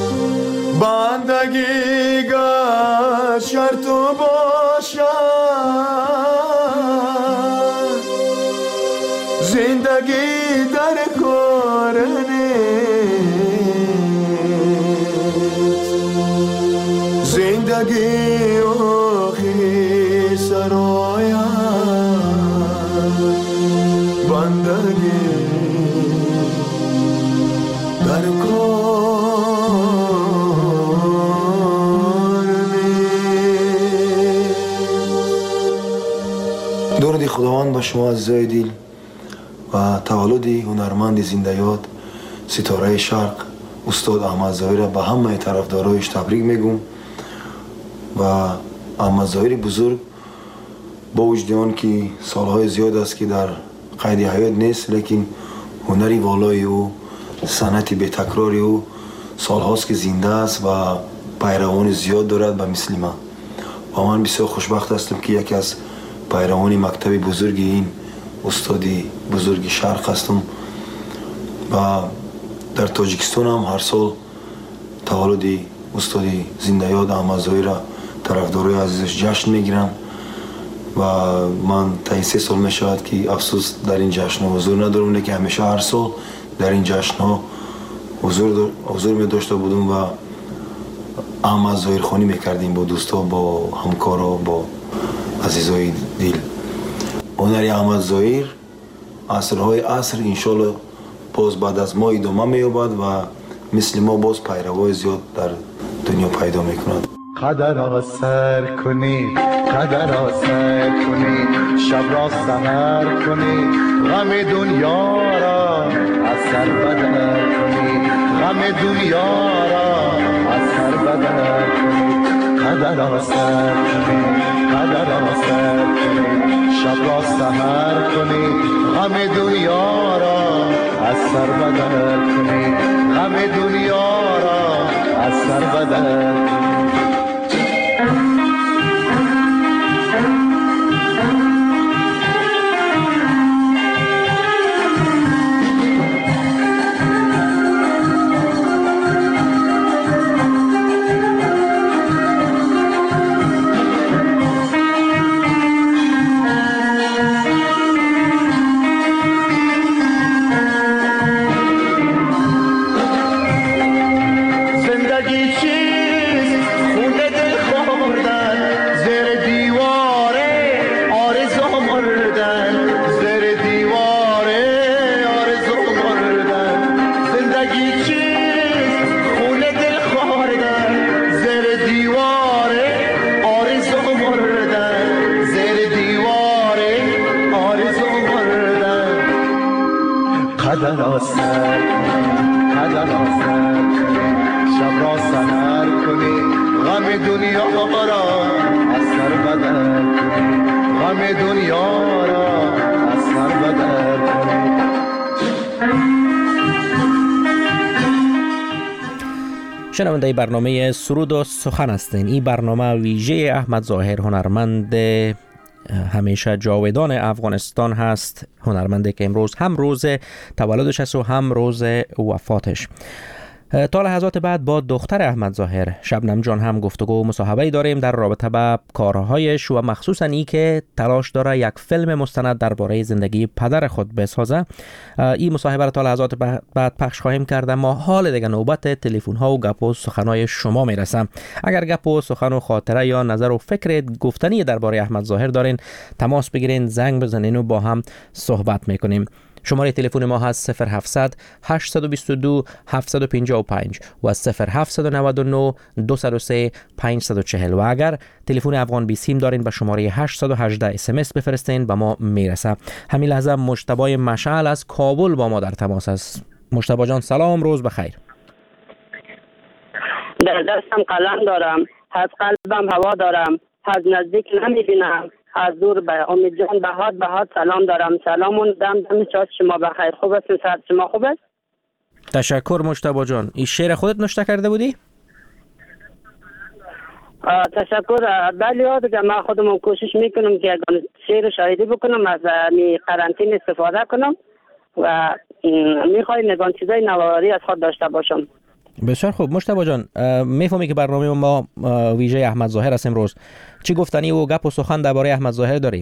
بندگی گا شرط باشد، زندگی در کار نیست، زندگی آخی سرایا، بندگی در کار نیست. خداوند به شما عزیزای دل و تولد هنرمند زنده یاد ستاره شرق استاد احمد ظاهر به همه طرفدارایش تبریک میگم و احمد ظاهر بزرگ با وجود آن که سالهای زیاد است که در قید حیات نیست، لیکن هنری والای او، صنعت بی تکراری او سالهاست که زنده است و پیروان زیاد دارد به مثل من. و من بسیار خوشبخت هستم که یکی از پیروان مکتب بزرگ این استاد بزرگ شرق هستم و در تاجیکستان هم هر سال تولد استاد زنده یاد احمد ظاهر طرفدارای عزیزش جشن میگیرن و من تا این سه سال می شود که افسوس در این جشن ها حضور ندارم، که همیشه هر سال در این جشن ها حضور, حضور می داشته بودم و احمد ظاهر خوانی میکردیم با دوستا، با همکارا، با عزیزای دل. هنری احمد ظاهر عصرهای عصر انشالله باز بعد از ما ادامه مییابد و مثل ما باز پیروای زیاد در دنیا پیدا میکند. قدر را سر کنی، قدر را سر کنی، شب را سحر کنی، غم دنیا را از سر بدر کنی، غم دنیا را از سر بدر کنی. قدر را سر کنی، قدر را سر کنی، شب را سحر کنی، غم دنیا را از سر بدر کنی، غم دنیا را از سر بدر کنی. شنونده برنامه سرود و سخن هستین. این برنامه ویژه احمد ظاهر، هنرمند همیشه جاودان افغانستان هست، هنرمندی که امروز هم روز تولدش است و هم روز وفاتش. تا لحظات بعد با دختر احمد ظاهر، شبنم جان، هم گفتگو و مصاحبه‌ای داریم در رابطه با کارهایش و مخصوصا ای که تلاش داره یک فیلم مستند درباره زندگی پدر خود بسازه. این مصاحبه را تا لحظات بعد پخش خواهیم کرد، اما حال دیگه نوبت تلفن ها و گپ و سخنای شما میرسم. اگر گپ و سخن و خاطره یا نظر و فکر گفتنی درباره احمد ظاهر دارین، تماس بگیرین، زنگ بزنین و با هم صحبت میکنیم. شماره تلفن ما هست صفر هفتصد هشت دو دو هفت پنج پنج و صفر هفت نه نه دو صفر سه پنج چهار صفر و اگر تلفن افغان بی سیم دارین به شماره هشت یک هشت اس ام اس بفرستین، به ما میرسه. همین لحظه مجتبی مشعل از کابل با ما در تماس است. مجتبی جان سلام، روز بخیر. در دستم قلم دارم، از قلبم هوا دارم، از نزدیک نمیبینم، از دور به امید جان بهاد بهاد سلام دارم. سلامون دم دم شاد شما بخیر. خوب است؟ صحت شما خوب است؟ تشکر مجتبی جان. این شعر خودت نوشته کرده بودی؟ تشکر. بله یاد که من خودم کوشش میکنم که اگر شعر شاعری بکنم از می قرنطینه استفاده کنم و میخوایم نگان چیزای نواری از خود داشته باشم. بسیار خوب مجتبی جان، میفهمی که برنامه ما ویژه احمد ظاهر است امروز. چی گفتنی و گپ و سخن درباره احمد ظاهر داری؟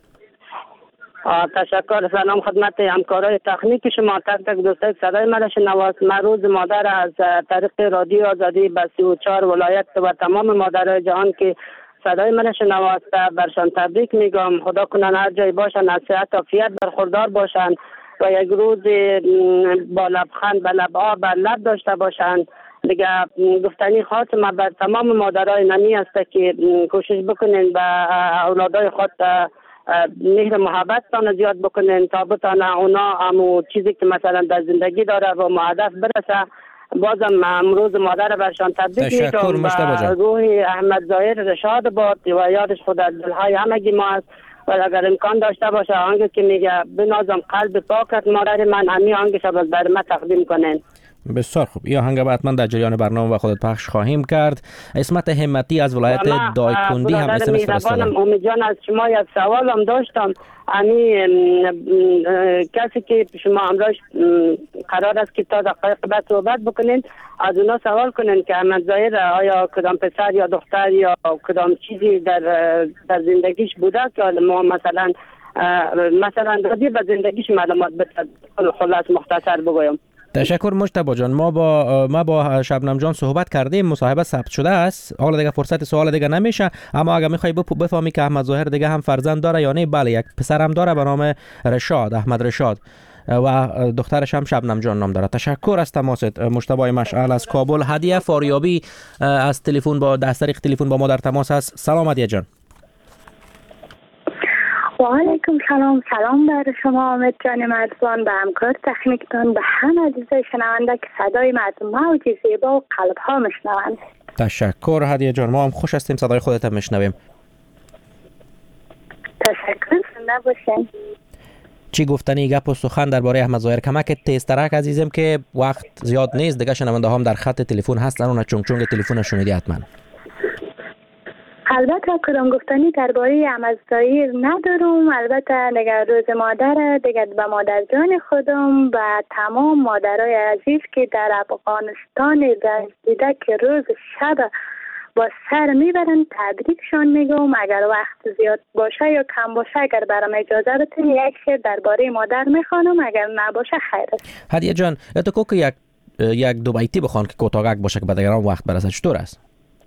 تشکر. سلام خدمت همکارای تکنیک شما، تک تک دوستای صدای من شنواست. من روز مادر از طریق رادیو آزادی به سی و چهار ولایت و تمام مادرای جهان که صدای من شنواست برشان تبریک میگم. خدا کنن هر جای باشن از صحت و عافیت برخوردار باشن و یک روز با لبخند به لب آب بر لب داشته باشن. دیگه گفتنی خاص ما بر تمام مادرای نمی است که کوشش بکنین به اولادای خود مهر محبتتان زیاد بکنین تا بتانه اونا همو چیزی که مثلا در زندگی داره و مهدف برسه. بازم امروز مادر برشان تبریک میگم و روح احمد ظاهر رشاد باد و یادش خود در دلهای همگی ما است و اگر امکان داشته باشه آنگه که میگه بنازم قلب پاکت مادر من همی آنگه شب بر من تقدیم کنین. بسیار خوب. یا هنگام حتما در جریان برنامه و خودت پخش خواهیم کرد. اسمت همتی از ولایت دایکندی هم اس ام اس فرستادم. امید جان از شما یک سوال هم داشتم. امی کسی که شما امروز قرار است که تا دقایق بعد صحبت بکنین از اونا سوال کنین که احمد ظاهر آیا کدام پسر یا دختر یا کدام چیزی در در زندگیش بوده که ما مثلا مثلا راجع به زندگیش معلومات بده. خلاص مختصر بگویم. تشکر مجتبی جان. ما با ما با شبنم جان صحبت کردیم، مصاحبه ثبت شده است. حالا دیگه فرصت سوال دیگه نمیشه، اما اگه میخوای بفهمی که احمد ظاهر دیگه هم فرزند داره یا نه، بله یک پسر هم داره به نام رشاد، احمد رشاد، و دخترش هم شبنم جان نام داره. تشکر از تماست مجتبی مشعل از کابل. هدیه فاریابی از تلفن با از طریق تلفن با ما در تماس است. سلام هدیه جان. و علیکم سلام. سلام بر شما امید جان مرزبان، به همکار تکنیکتان، به همه عزیزای شنونده که صدای مردم موج زیبا و قلب ها میشنوند. تشکر هدیه جان. ما هم خوش هستیم صدای خودت هم میشنویم. تشکر. زنده باشین. چی گفتنی گپ و سخن درباره احمد ظاهر؟ کمک تیزترک عزیزم که وقت زیاد نیست دیگه. شنونده هم در خط تلفن هستن، اون چونگ چونگ تلفن شنیدی حتما. البته کدام گفتنی درباره احمد ظاهر ندارم. البته دیگه روز مادر دیگه به مادر جان خودم و تمام مادرای عزیز که در افغانستان رنج دیده که روز شب با سر میبرن تبریکشان میگم. اگر وقت زیاد باشه یا کم باشه اگر برام اجازه بدین یک شعر درباره مادر میخوانم، اگر نباشه خیر است. هدیه جان تو که یک یک دو بیتی بخوان که کوتاهک باشه که بعد وقت برسه چطور است؟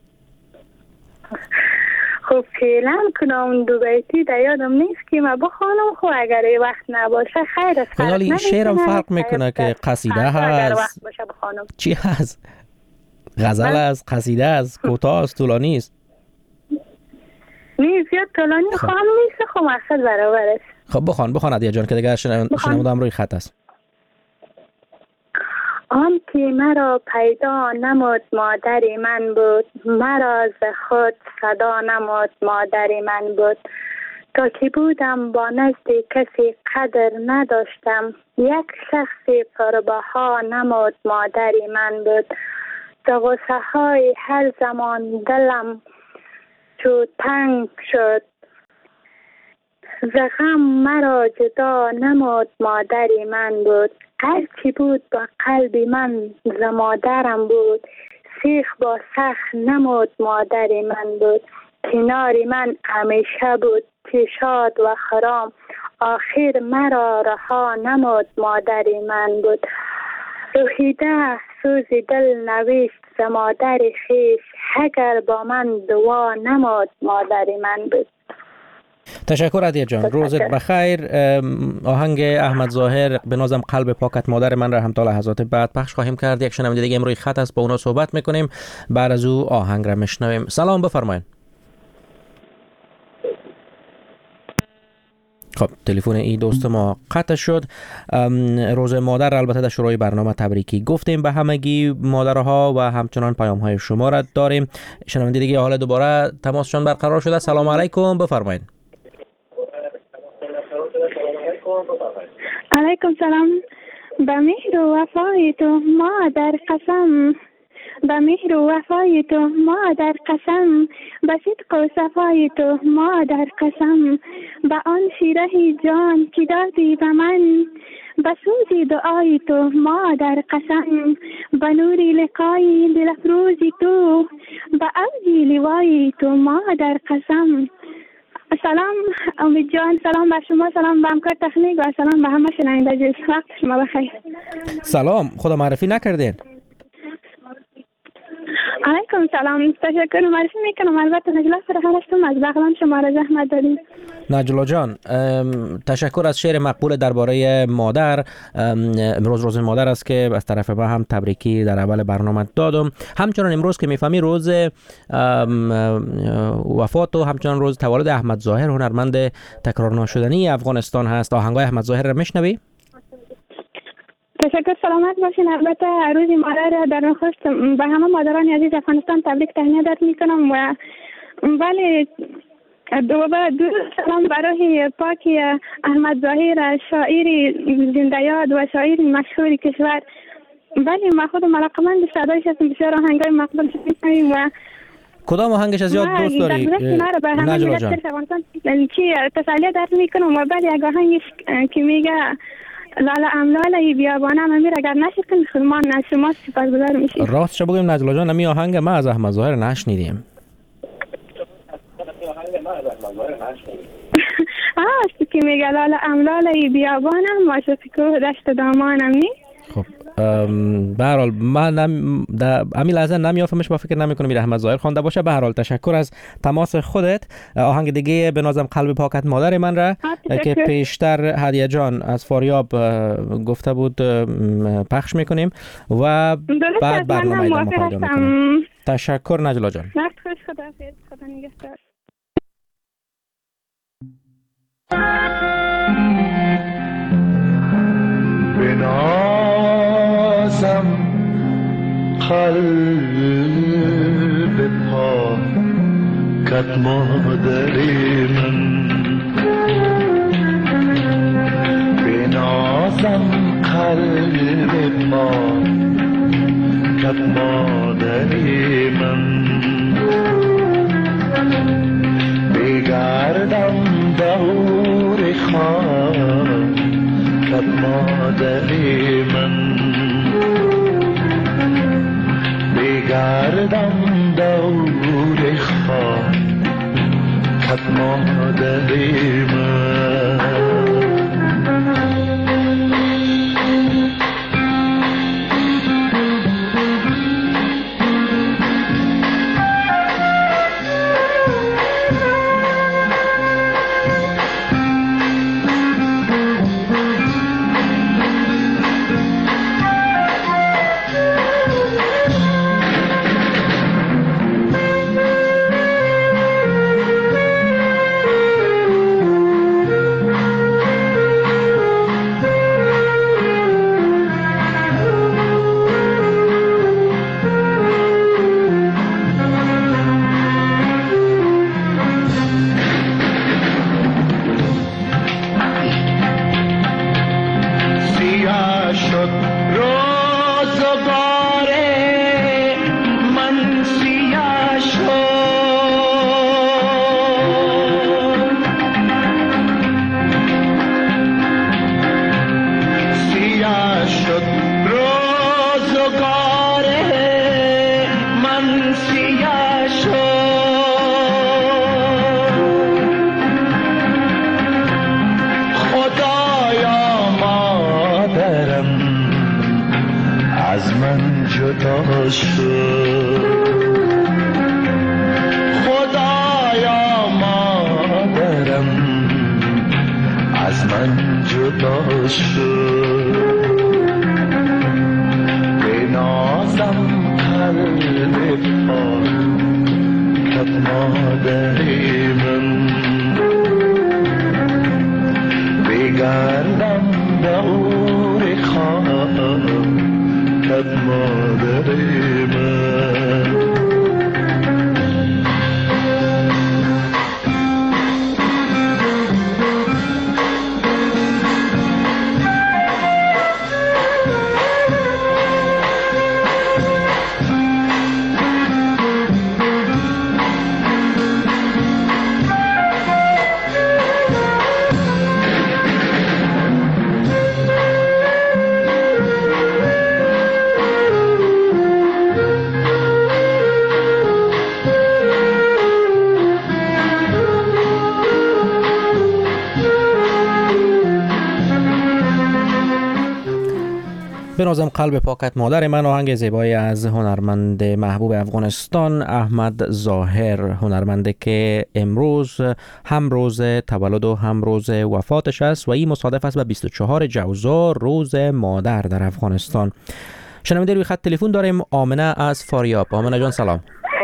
خب فعلا کنم دو بیتی در یادم نیست که ما بخوانم. خب اگر وقت نباشه خیر است. ولی شعرم فرق میکنه که قصیده هست، چی هست؟ غزل است، قصیده است، کوتاه است، طولانی است؟ نه زیاد طولانی خواهم نیست. خب مقصد برابر است. خب بخوان بخوان هدیه جان که دیگه شنودم روی خط است. آن که مرا پیدا نمود مادری من بود، مرا ز خود صدا نمود مادری من بود. تا که بودم با نزد کسی قدر نداشتم، یک شخصی پربها نمود مادری من بود. تا غصه های هر زمان دلم چو تنگ شد، ز غم مرا جدا نمود مادری من بود. هر چی بود با قلبی من ز مادرم بود، سیخ با سخ نمود مادری من بود. کناری من همیشه بود چه شاد و خرام، آخر مرا رها نمود مادری من بود. روحیده سوز دل نوشت ز مادر خویش، اگر با من دعا نمود مادری من بود. تشکر هدیه جان. روزت بخیر. آهنگ احمد ظاهر به نازم قلب پاکت مادر من را هم تا لحظات بعد پخش خواهیم کرد. یک شنونده دیگه امروز خط است، با اونا صحبت میکنیم، بعد از او آهنگ را میشنویم. سلام بفرمایید. خب تلفن این دوست ما قطع شد. روز مادر البته در شروع برنامه تبریکی گفتیم به همگی مادرها و همچنان پیام های شما را داریم. شنونده دیگه حالا دوباره تماسشان برقرار شده. سلام علیکم بفرمایید. علیکم سلام. به مهر و وفای تو مادر قسم، به مهر و وفای تو مادر قسم، به صدق و صفای تو مادر قسم، به آن شیره جان که دادی به من، به سوز دعای تو مادر قسم، به نور لقای دل افروزی تو، به اوج لوای تو مادر قسم. سلام امید جان، سلام بر شما، سلام به همکار تکنیک و سلام به همه شنونده عزیز. وقت شما بخیر. سلام، خدا معرفی نکردین؟ علیکم سلام. تشکر. معرفی میکنم. البته نجلا فرحان هستم از بغلان. شما را زحمت دادید. نجلا جان، تشکر از شعر مقبول درباره مادر. امروز روز مادر است که از طرف ما هم تبریکی در اول برنامه دادم. همچنان امروز که میفهمی روز وفات و همچنان روز تولد احمد ظاهر، هنرمند تکرار ناشدنی افغانستان هست. آهنگای احمد ظاهر را میشنوی؟ تشکر، سلامت باشین. البته روز مادر در نخست به همه مادران عزیز افغانستان تبریک تهنیت میکنم و ولی دو با دو سلام برای پاکی احمد ظاهر، شاعری زنده یاد و شاعری مشهور کشور. ولی ما خود علاقه‌مند صدایش هستم، بسیار آهنگای مقبول میشنویم. و کدام آهنگش از یاد دوست داری نجلا جان؟ چی تسلیت درد میکنم و بعد یک آهنگش که میگه لالا املاله بیابانم امیر اگر نشکن خودمان از شما سپاسگزار میشیم. راستش بگیم نجلا جان، امی آهنگ ما از احمد ظاهر نشنیدیم. آه که میگه لالا املاله بیابانم ماشو کوه دشت دامانم نی. خب به هر حال من نم... در همین لحظه نمیافمش، با فکر نمیکنم میره احمد ظاهر خوانده باشه. به هر حال تشکر از تماس خودت. آهنگ دیگه به نازم قلب پاکت مادر من را که پیشتر هدیه جان از فاریاب گفته بود پخش میکنیم و بعد برنامه ادامه پیدا میکنیم. تشکر نجلا جان. وقت خوش، خداحافظ، خدا نگهدار. بنازم قلب پاکت مادر من، بنازم قلب پاکت مادر من، بگردم دور خاکت مادر من، بگردم دور خاکت مادر من. بنازم قلب پاکت مادر من، آهنگ زیبایی از هنرمند محبوب افغانستان احمد ظاهر، هنرمندی که امروز هم روز تولد و هم روز وفاتش است و این مصادف است به بیست و چهارم جوزا، روز مادر در افغانستان. شنونده روی خط تلفن داریم آمنه از فاریاب. آمنه جان سلام.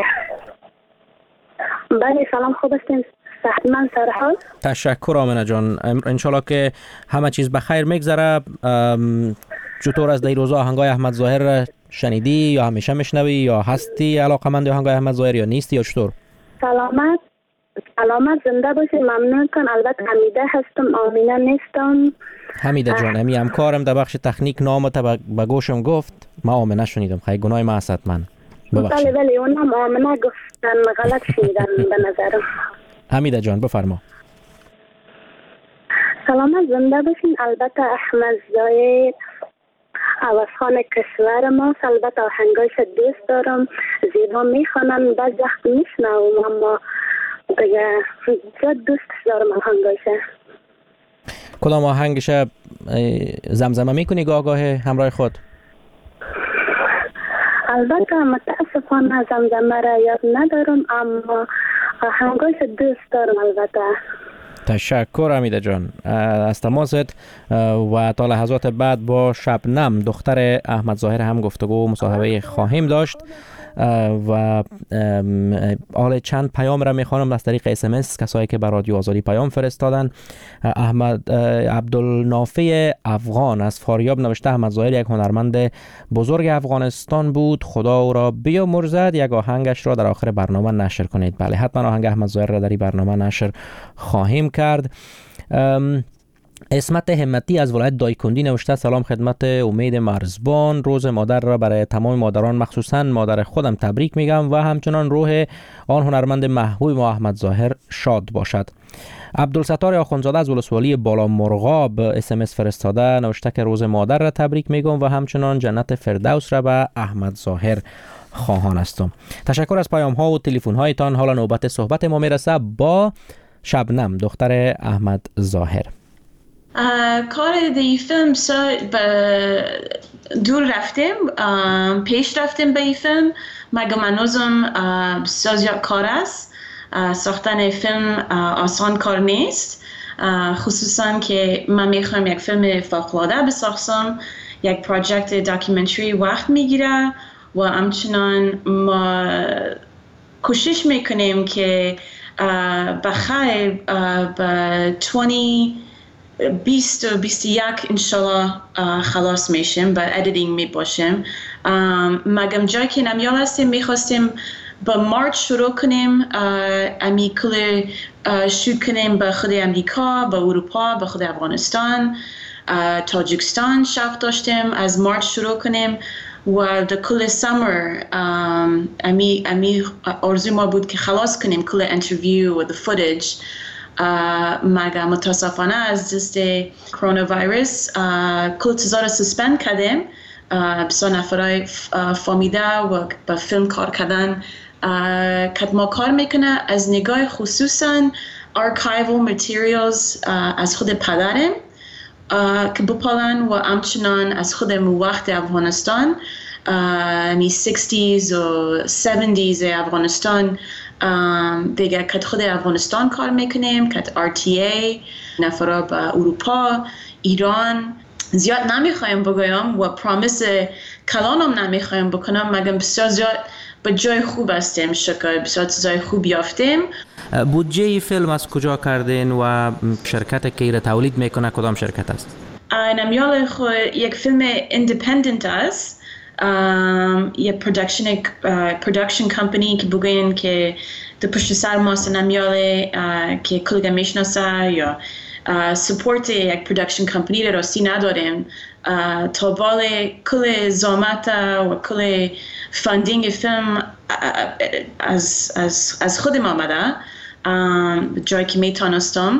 بله سلام، خوب هستین؟ من سرحال. تشکر آمنه جان، انشالله که همه چیز بخیر میگذره. چطور از در روزا آهنگای احمد ظاهر شنیدی یا همیشه میشنوی یا هستی علاقه‌مند آهنگای احمد ظاهر یا نیستی یا چطور؟ سلامت سلامت زنده باشی، ممنون کن. البته حمیده هستم، آمینه نیستم. حمیده جان، امی همکارم در بخش تکنیک نامت به گوشم گفت، ما آمنه شنیدم. خیلی گناه ما هست من. بله بله اونم آمنه گفتن، غلط شنیدم به نظرم. حمیده جان بفرما. سلامت زنده باشین. البته احمد ظاهر عوضخان کشور ما، البته آهنگایش دوست دارم، زیبا میخوانم، بعض وقت میشنوم اما دیگه زیاد دوست دارم آهنگایش. کدام آهنگش زمزمه میکنی گاه گاه همراه خود؟ البته متاسفانه زمزمه را یاد ندارم اما آهنگایش دوست دارم البته. تشکر حمیده جان از تماست و تا لحظات بعد با شبنم دختر احمد ظاهر هم گفتگو و مصاحبه خواهیم داشت و حالا چند پیام را میخوانم از طریق اس ام اس، کسایی که بر رادیو آزادی پیام فرستادن. احمد عبدالنافع افغان از فاریاب نوشته احمد ظاهر یک هنرمند بزرگ افغانستان بود، خدا او را بیامرزد. یک آهنگش را در آخر برنامه نشر کنید. بله حتما آهنگ احمد ظاهر را در این برنامه نشر خواهیم کرد. اسمت همتی از ولایت دایکندی نوشته سلام خدمت امید مرزبان، روز مادر را برای تمام مادران مخصوصا مادر خودم تبریک میگم و همچنان روح آن هنرمند محبوب ما احمد ظاهر شاد باشد. عبدالستار آخوندزاده از ولسوالی بالا مرغاب اس ام اس فرستاده نوشته که روز مادر را تبریک میگم و همچنان جنت فردوس را به احمد ظاهر خواهان هستم. تشکر از پیام ها و تلفن هایتان. حالا نوبت صحبت ما میرسه با شبنم دختر احمد ظاهر. کار دی فیلم سا دور رفتیم، پیش رفتیم به این فیلم. مگه منوزم بسیار کار است، ساختن فیلم آسان کار نیست، خصوصا که من میخوام یک فیلم فوق‌العاده بسازم. یک پروژکت داکیومنتری وقت میگیره و همچنان ما کوشش میکنیم که بخیر به بیست و بیست و یک انشالله خلاص میشیم، با ادیتینگ می باشیم. مگم جایی که نمیال هستیم میخواستیم با مارچ شروع کنیم، امی کل شروع کنیم به خود امریکا، به اروپا، به خود افغانستان، تاجیکستان شوق داشتیم از مارچ شروع کنیم و در کل سمر امی امی آرزو ما بود که خلاص کنیم کل انترویو و the footage. مگه متاسفانه از دست کرونا ویروس کل تزار سسپند کردیم. بسیار نفرای فامیده و با فیلم کار کردن که ما کار میکنه از نگاه خصوصا archival materials از خود پدرم که بپالن و همچنان از خود وقت افغانستان می شصتیز و هفتادیز افغانستان دیگه که خود افغانستان کار میکنیم، که آر تی ای نفرا به اروپا، ایران زیاد نمیخوایم بگویم و پرامیس کلانم نمیخوایم بکنم، مگم بسیار زیاد به جای خوب هستیم، شکر بسیار چیزای خوب یافتیم. بودجه فیلم از کجا کردین و شرکت که ایره تولید میکنه کدام شرکت است؟ نمیال خود یک فیلم ایندیپندنت است، یک پرودکشن پرودکشن کمپانی که بگوین که در پشت سر ماست نمیاله که کلگه میشناسه یا سپورت یک پرودکشن کمپانی را راستی نداریم. تا بال کل زامت و کل فاندینگ فیلم از, از, از خودم آمده، جایی که میتونستم.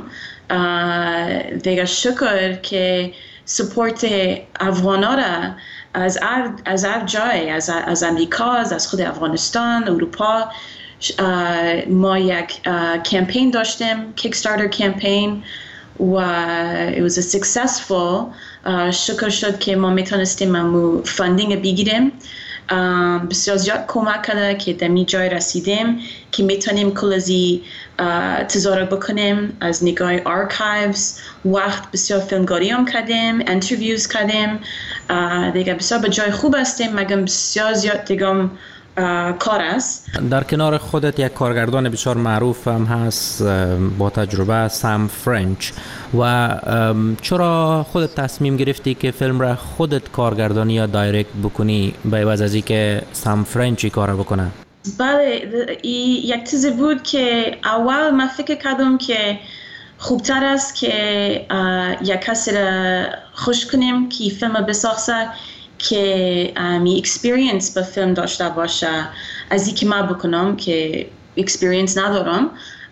دیگه شکر که سپورت افغانا را از هر از هر جای، از از امریکا، از خود افغانستان، اروپا، ما یک کمپین داشتیم، کیکستارتر کمپین و it was a successful. شکر شد که ما میتونستیم امو فاندینگ بگیریم. بسیار زیاد کمک کرده که دمی جای رسیدیم که میتونیم کل ازی تظاهر بکنیم از نگاه آرکایوز. وقت بسیار فیلمگاری هم کردیم، انترویوز کردیم، دیگه بسیار به جای خوب هستیم. مگم بسیار زیاد دیگه کار است. در کنار خودت یک کارگردان بسیار معروف هم هست با تجربه، سام فرنچ. و چرا خودت تصمیم گرفتی که فیلم را خودت کارگردانی یا دایرکت بکنی به عوض از اینکه سام فرنچی کار بکنه؟ بله، یک چیزی بود که اول من فکر کردم که خوبتر است که یک کسی را خوش کنیم که فیلم بسازه که می اکسپریانس با فیلم داشته باشه از اینکه من بکنم که اکسپریانس ندارم.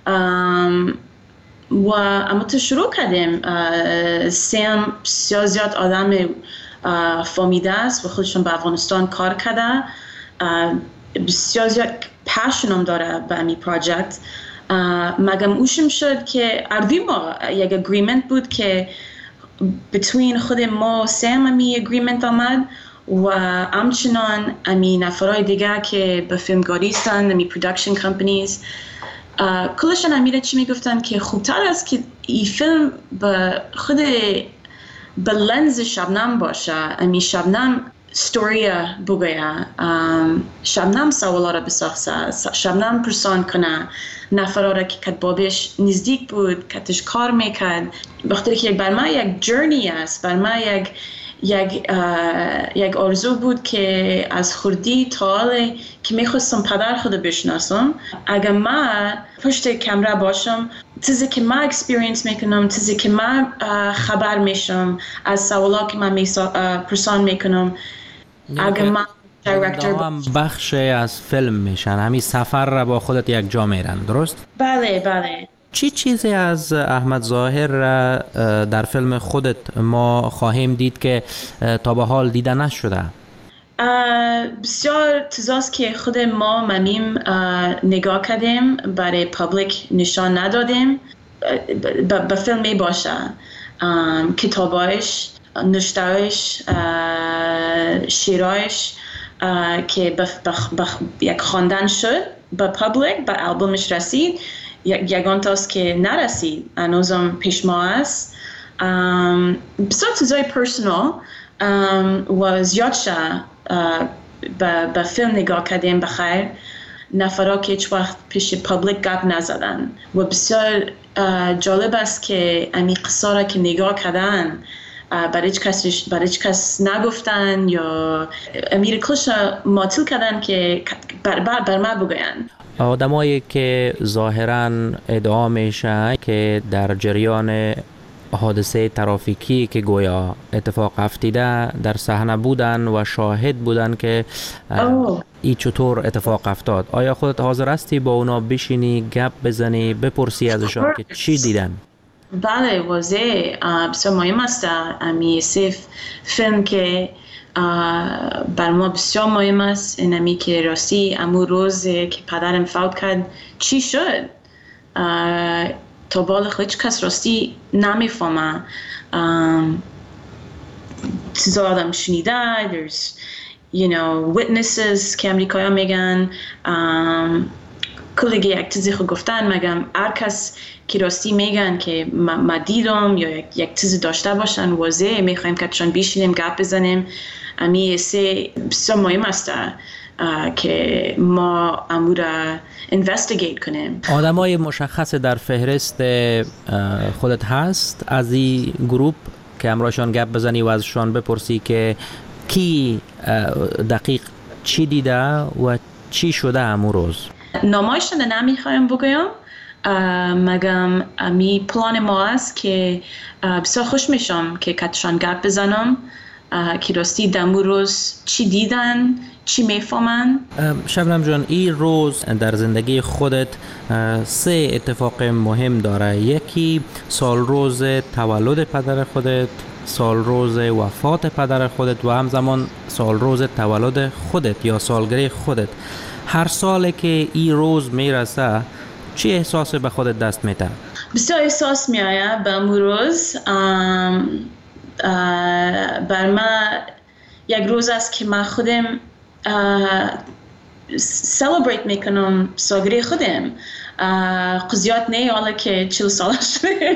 و اما تو شروع کردیم. سام بسیار زیاد آدم فهمیده است و خودشون به افغانستان کار کرده. بسیار زیاد پشنم داره به امی پروژکت. مگم اوشم شد که اردوی ما یک اگریمنت بود که بین خود ما و سام امی اگریمنت آمد و همچنان امی نفرای دیگه که به فیلمگاری هستند، امی پرودکشن کمپنیز، کلشان امیره چی میگفتن که خوبتر است که این فیلم به خود به لنز شبنم باشه. امی شبنم ستوری بگویه، شبنم سوالا را بسازه، شبنم پرسان کنه نفرها را که کتبابش نزدیک بود، کتش کار میکرد. بخاطر که یک بر ما یک جرنی است، بر ما یک یک یک آرزو بود که از خردی تا حالی که میخواستم پدر خود بشناسم. اگر من پشت کامرا باشم، چیزی که من اکسپریانس میکنم، چیزی که من خبر میشم از سوالا که من پرسان میکنم، اگر من دایرکتور هم بخش از فیلم میشن، همین سفر را با خودت یک جا میرن، درست؟ بله بله. چی چیزی از احمد ظاهر را در فیلم خودت ما خواهیم دید که تا به حال دیده نشده؟ بسیار چیزاست که خود ما ممیم نگاه کردیم برای پابلیک نشان ندادیم. به فیلم می باشه کتابایش، نشتهایش، شیرایش که یک خواندن شد به پابلیک، به البومش رسید. یگان تاست که نرسید، هنوزم پیش ما است. بسیار چیزای پرسونال و زیاد شه به فیلم نگاه کردیم بخیر. نفرها که هیچ وقت پیش پابلیک گپ نزدن و بسیار جالب است که امی قصه را که نگاه کردن برای هیچ کس برای هیچ کس نگفتن یا امیر کلش معطل کردن که بر بر بر ما بگوین. آدمایی که ظاهراً ادعا میشه که در جریان حادثه ترافیکی که گویا اتفاق افتیده در صحنه بودن و شاهد بودن که این چطور اتفاق افتاد، آیا خودت حاضر هستی با اونا بشینی گپ بزنی بپرسی ازشان که چی دیدن؟ بله، واضح بسیار مهم است. امی سیف فیلم که بر ما بسیار مهم است، اینمی که راستی امو روز که پدرم فوت کرد چی شد تا بال هیچ کس راستی نمیفهمه. چیزا آدم شنیده، there's you know witnesses که امریکایی میگن کلیگی یک چیزی خود گفتن. مگم هر کس که راستی میگن که ما دیدم یا یک, یک چیزی داشته باشن واضح میخوایم که چون بیشینیم گپ بزنیم. امی سه بسیار مهم است که ما امور را اینوستیگیت کنیم. آدمای مشخص در فهرست خودت هست از این گروپ که امراشان گپ بزنی و ازشان بپرسی که کی دقیق چی دیده و چی شده امو روز؟ نامایشان نمیخوایم بگویم، مگم امی پلان ما است که بسیار خوش میشم که کتشان گپ بزنم که راستی دمو روز چی دیدن، چی میفهمن. شبنم جان، این روز در زندگی خودت سه اتفاق مهم داره. یکی سال روز تولد پدر خودت، سال روز وفات پدر خودت و همزمان سال روز تولد خودت یا سالگرد خودت. هر سال که این روز میرسه چی احساس به خودت دست میده؟ بسیار احساس می آید به امروز. بر من یک روز است که من خودم سلبریت میکنم سالگرد خودم. قضیات نه حالا که چهل سال شدیم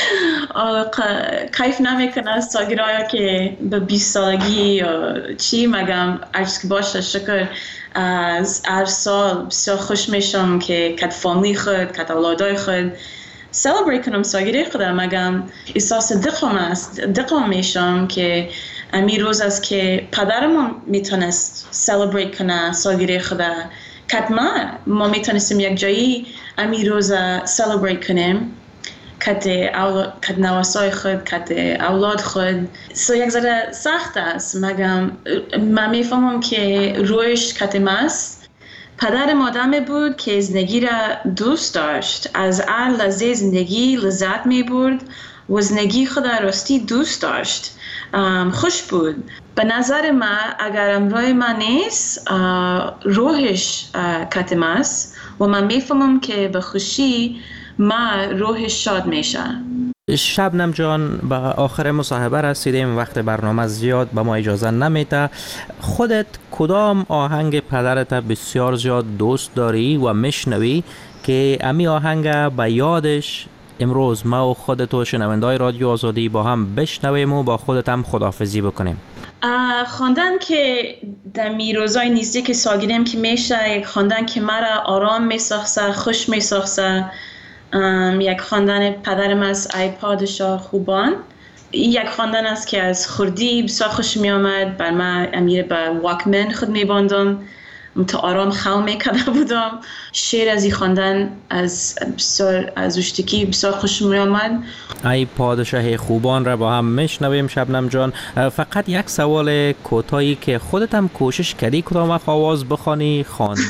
کیف نمیکنه سالگرد که به بیست سالگی یا چی مگم عرض که باشه شکر از هر سال بسیار خوش میشم که کت فامیلی خود کت اولادای خود سلبریت کنم سالگرد خودم مگم احساس دقم است دقم میشم که امی روز است که پدرم میتونست سلبریت کنه سالگرد خودم کت ما ما میتونستیم یک جایی امی روز سلبریت کنیم کت اولاد کت نواسای خود کت اولاد خود سو یک ذره سخت است مگم من میفهمم که رویش کت ماست. پدرم آدمی بود که زندگی را دوست داشت، از هر لحظه زندگی لذت میبرد و زندگی خود راستی دوست داشت. خوش بود. به نظر من اگر امروی من نیست روحش کتم است و من میفهمم که به خوشی من روحش شاد میشه. شبنم جان به آخر مصاحبه رسیدیم، وقت برنامه زیاد به ما اجازه نمیده. خودت کدام آهنگ پدرت بسیار زیاد دوست داری و میشنوی که امی آهنگ به یادش امروز ما و خودت و شنونده‌های رادیو آزادی با هم بشنویم و با خودت هم خداحافظی بکنیم؟ خواندن که در میروزای نزدیک سالگردیم که میشه یک خواندن که مرا آرام میساخته، خوش میساخته. یک خواندن پدرم از ای پادشاه خوبان. یک خواندن است که از خردی بسیار خوش می آمد. بر من امیر به واکمن خود می باندم تا آرام خو می کرده بودم. شعر از این خواندن از بسیار از اشتکی بسیار خوش می آمد. ای پادشاه خوبان را با هم میشنویم. شبنم جان، فقط یک سوال کوتاهی که خودت هم کوشش کردی کدام آواز بخوانی خواندی؟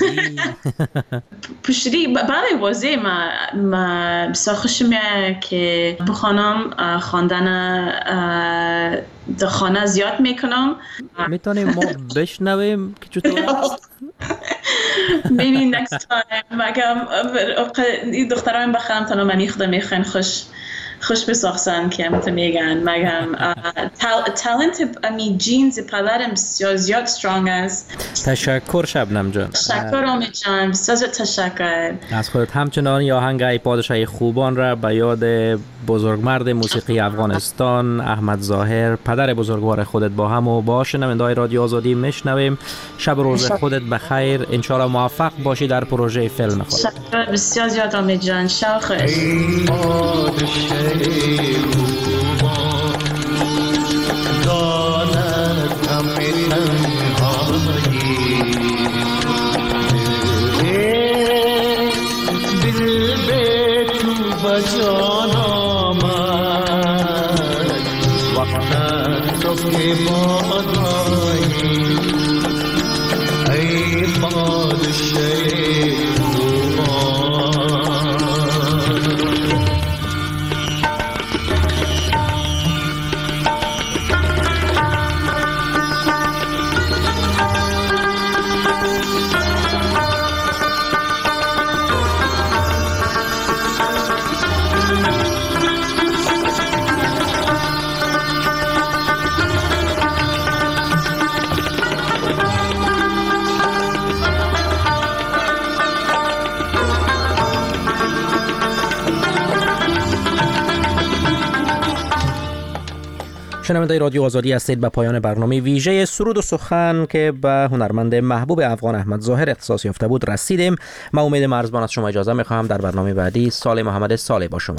پشتی بله واضح ما ما بسیار خوش میاد که بخوانم. خواندن در خانه زیاد میکنم. میتونیم ما بشنویم که چطور؟ maybe next time مگم این دختران بخوام تا من خودم میخوان خوش خوش بسازن که همت میگن مگم تالنت امی جینز پدرم زیاد استرانگ است. تشکر شبنم جان. تشکر امید جان، بسیار تشکر از خودت. همچنان یا آهنگ ای پادشاه خوبان را به یاد بزرگمرد موسیقی افغانستان احمد ظاهر پدر بزرگوار خودت با هم و با شنونده‌های رادیو آزادی میشنویم. شب روز خودت بخیر، ان شاء الله موفق باشی در پروژه فیلم خود. تشکر بسیار زیاد امید جان. شب خوش. شنونده رادیو آزادی هستید. به پایان برنامه ویژه سرود و سخن که به هنرمند محبوب افغان احمد ظاهر اختصاص یافته بود رسیدیم. من امید مرزبان از شما اجازه میخواهم. در برنامه بعدی سال محمد صالح با شما.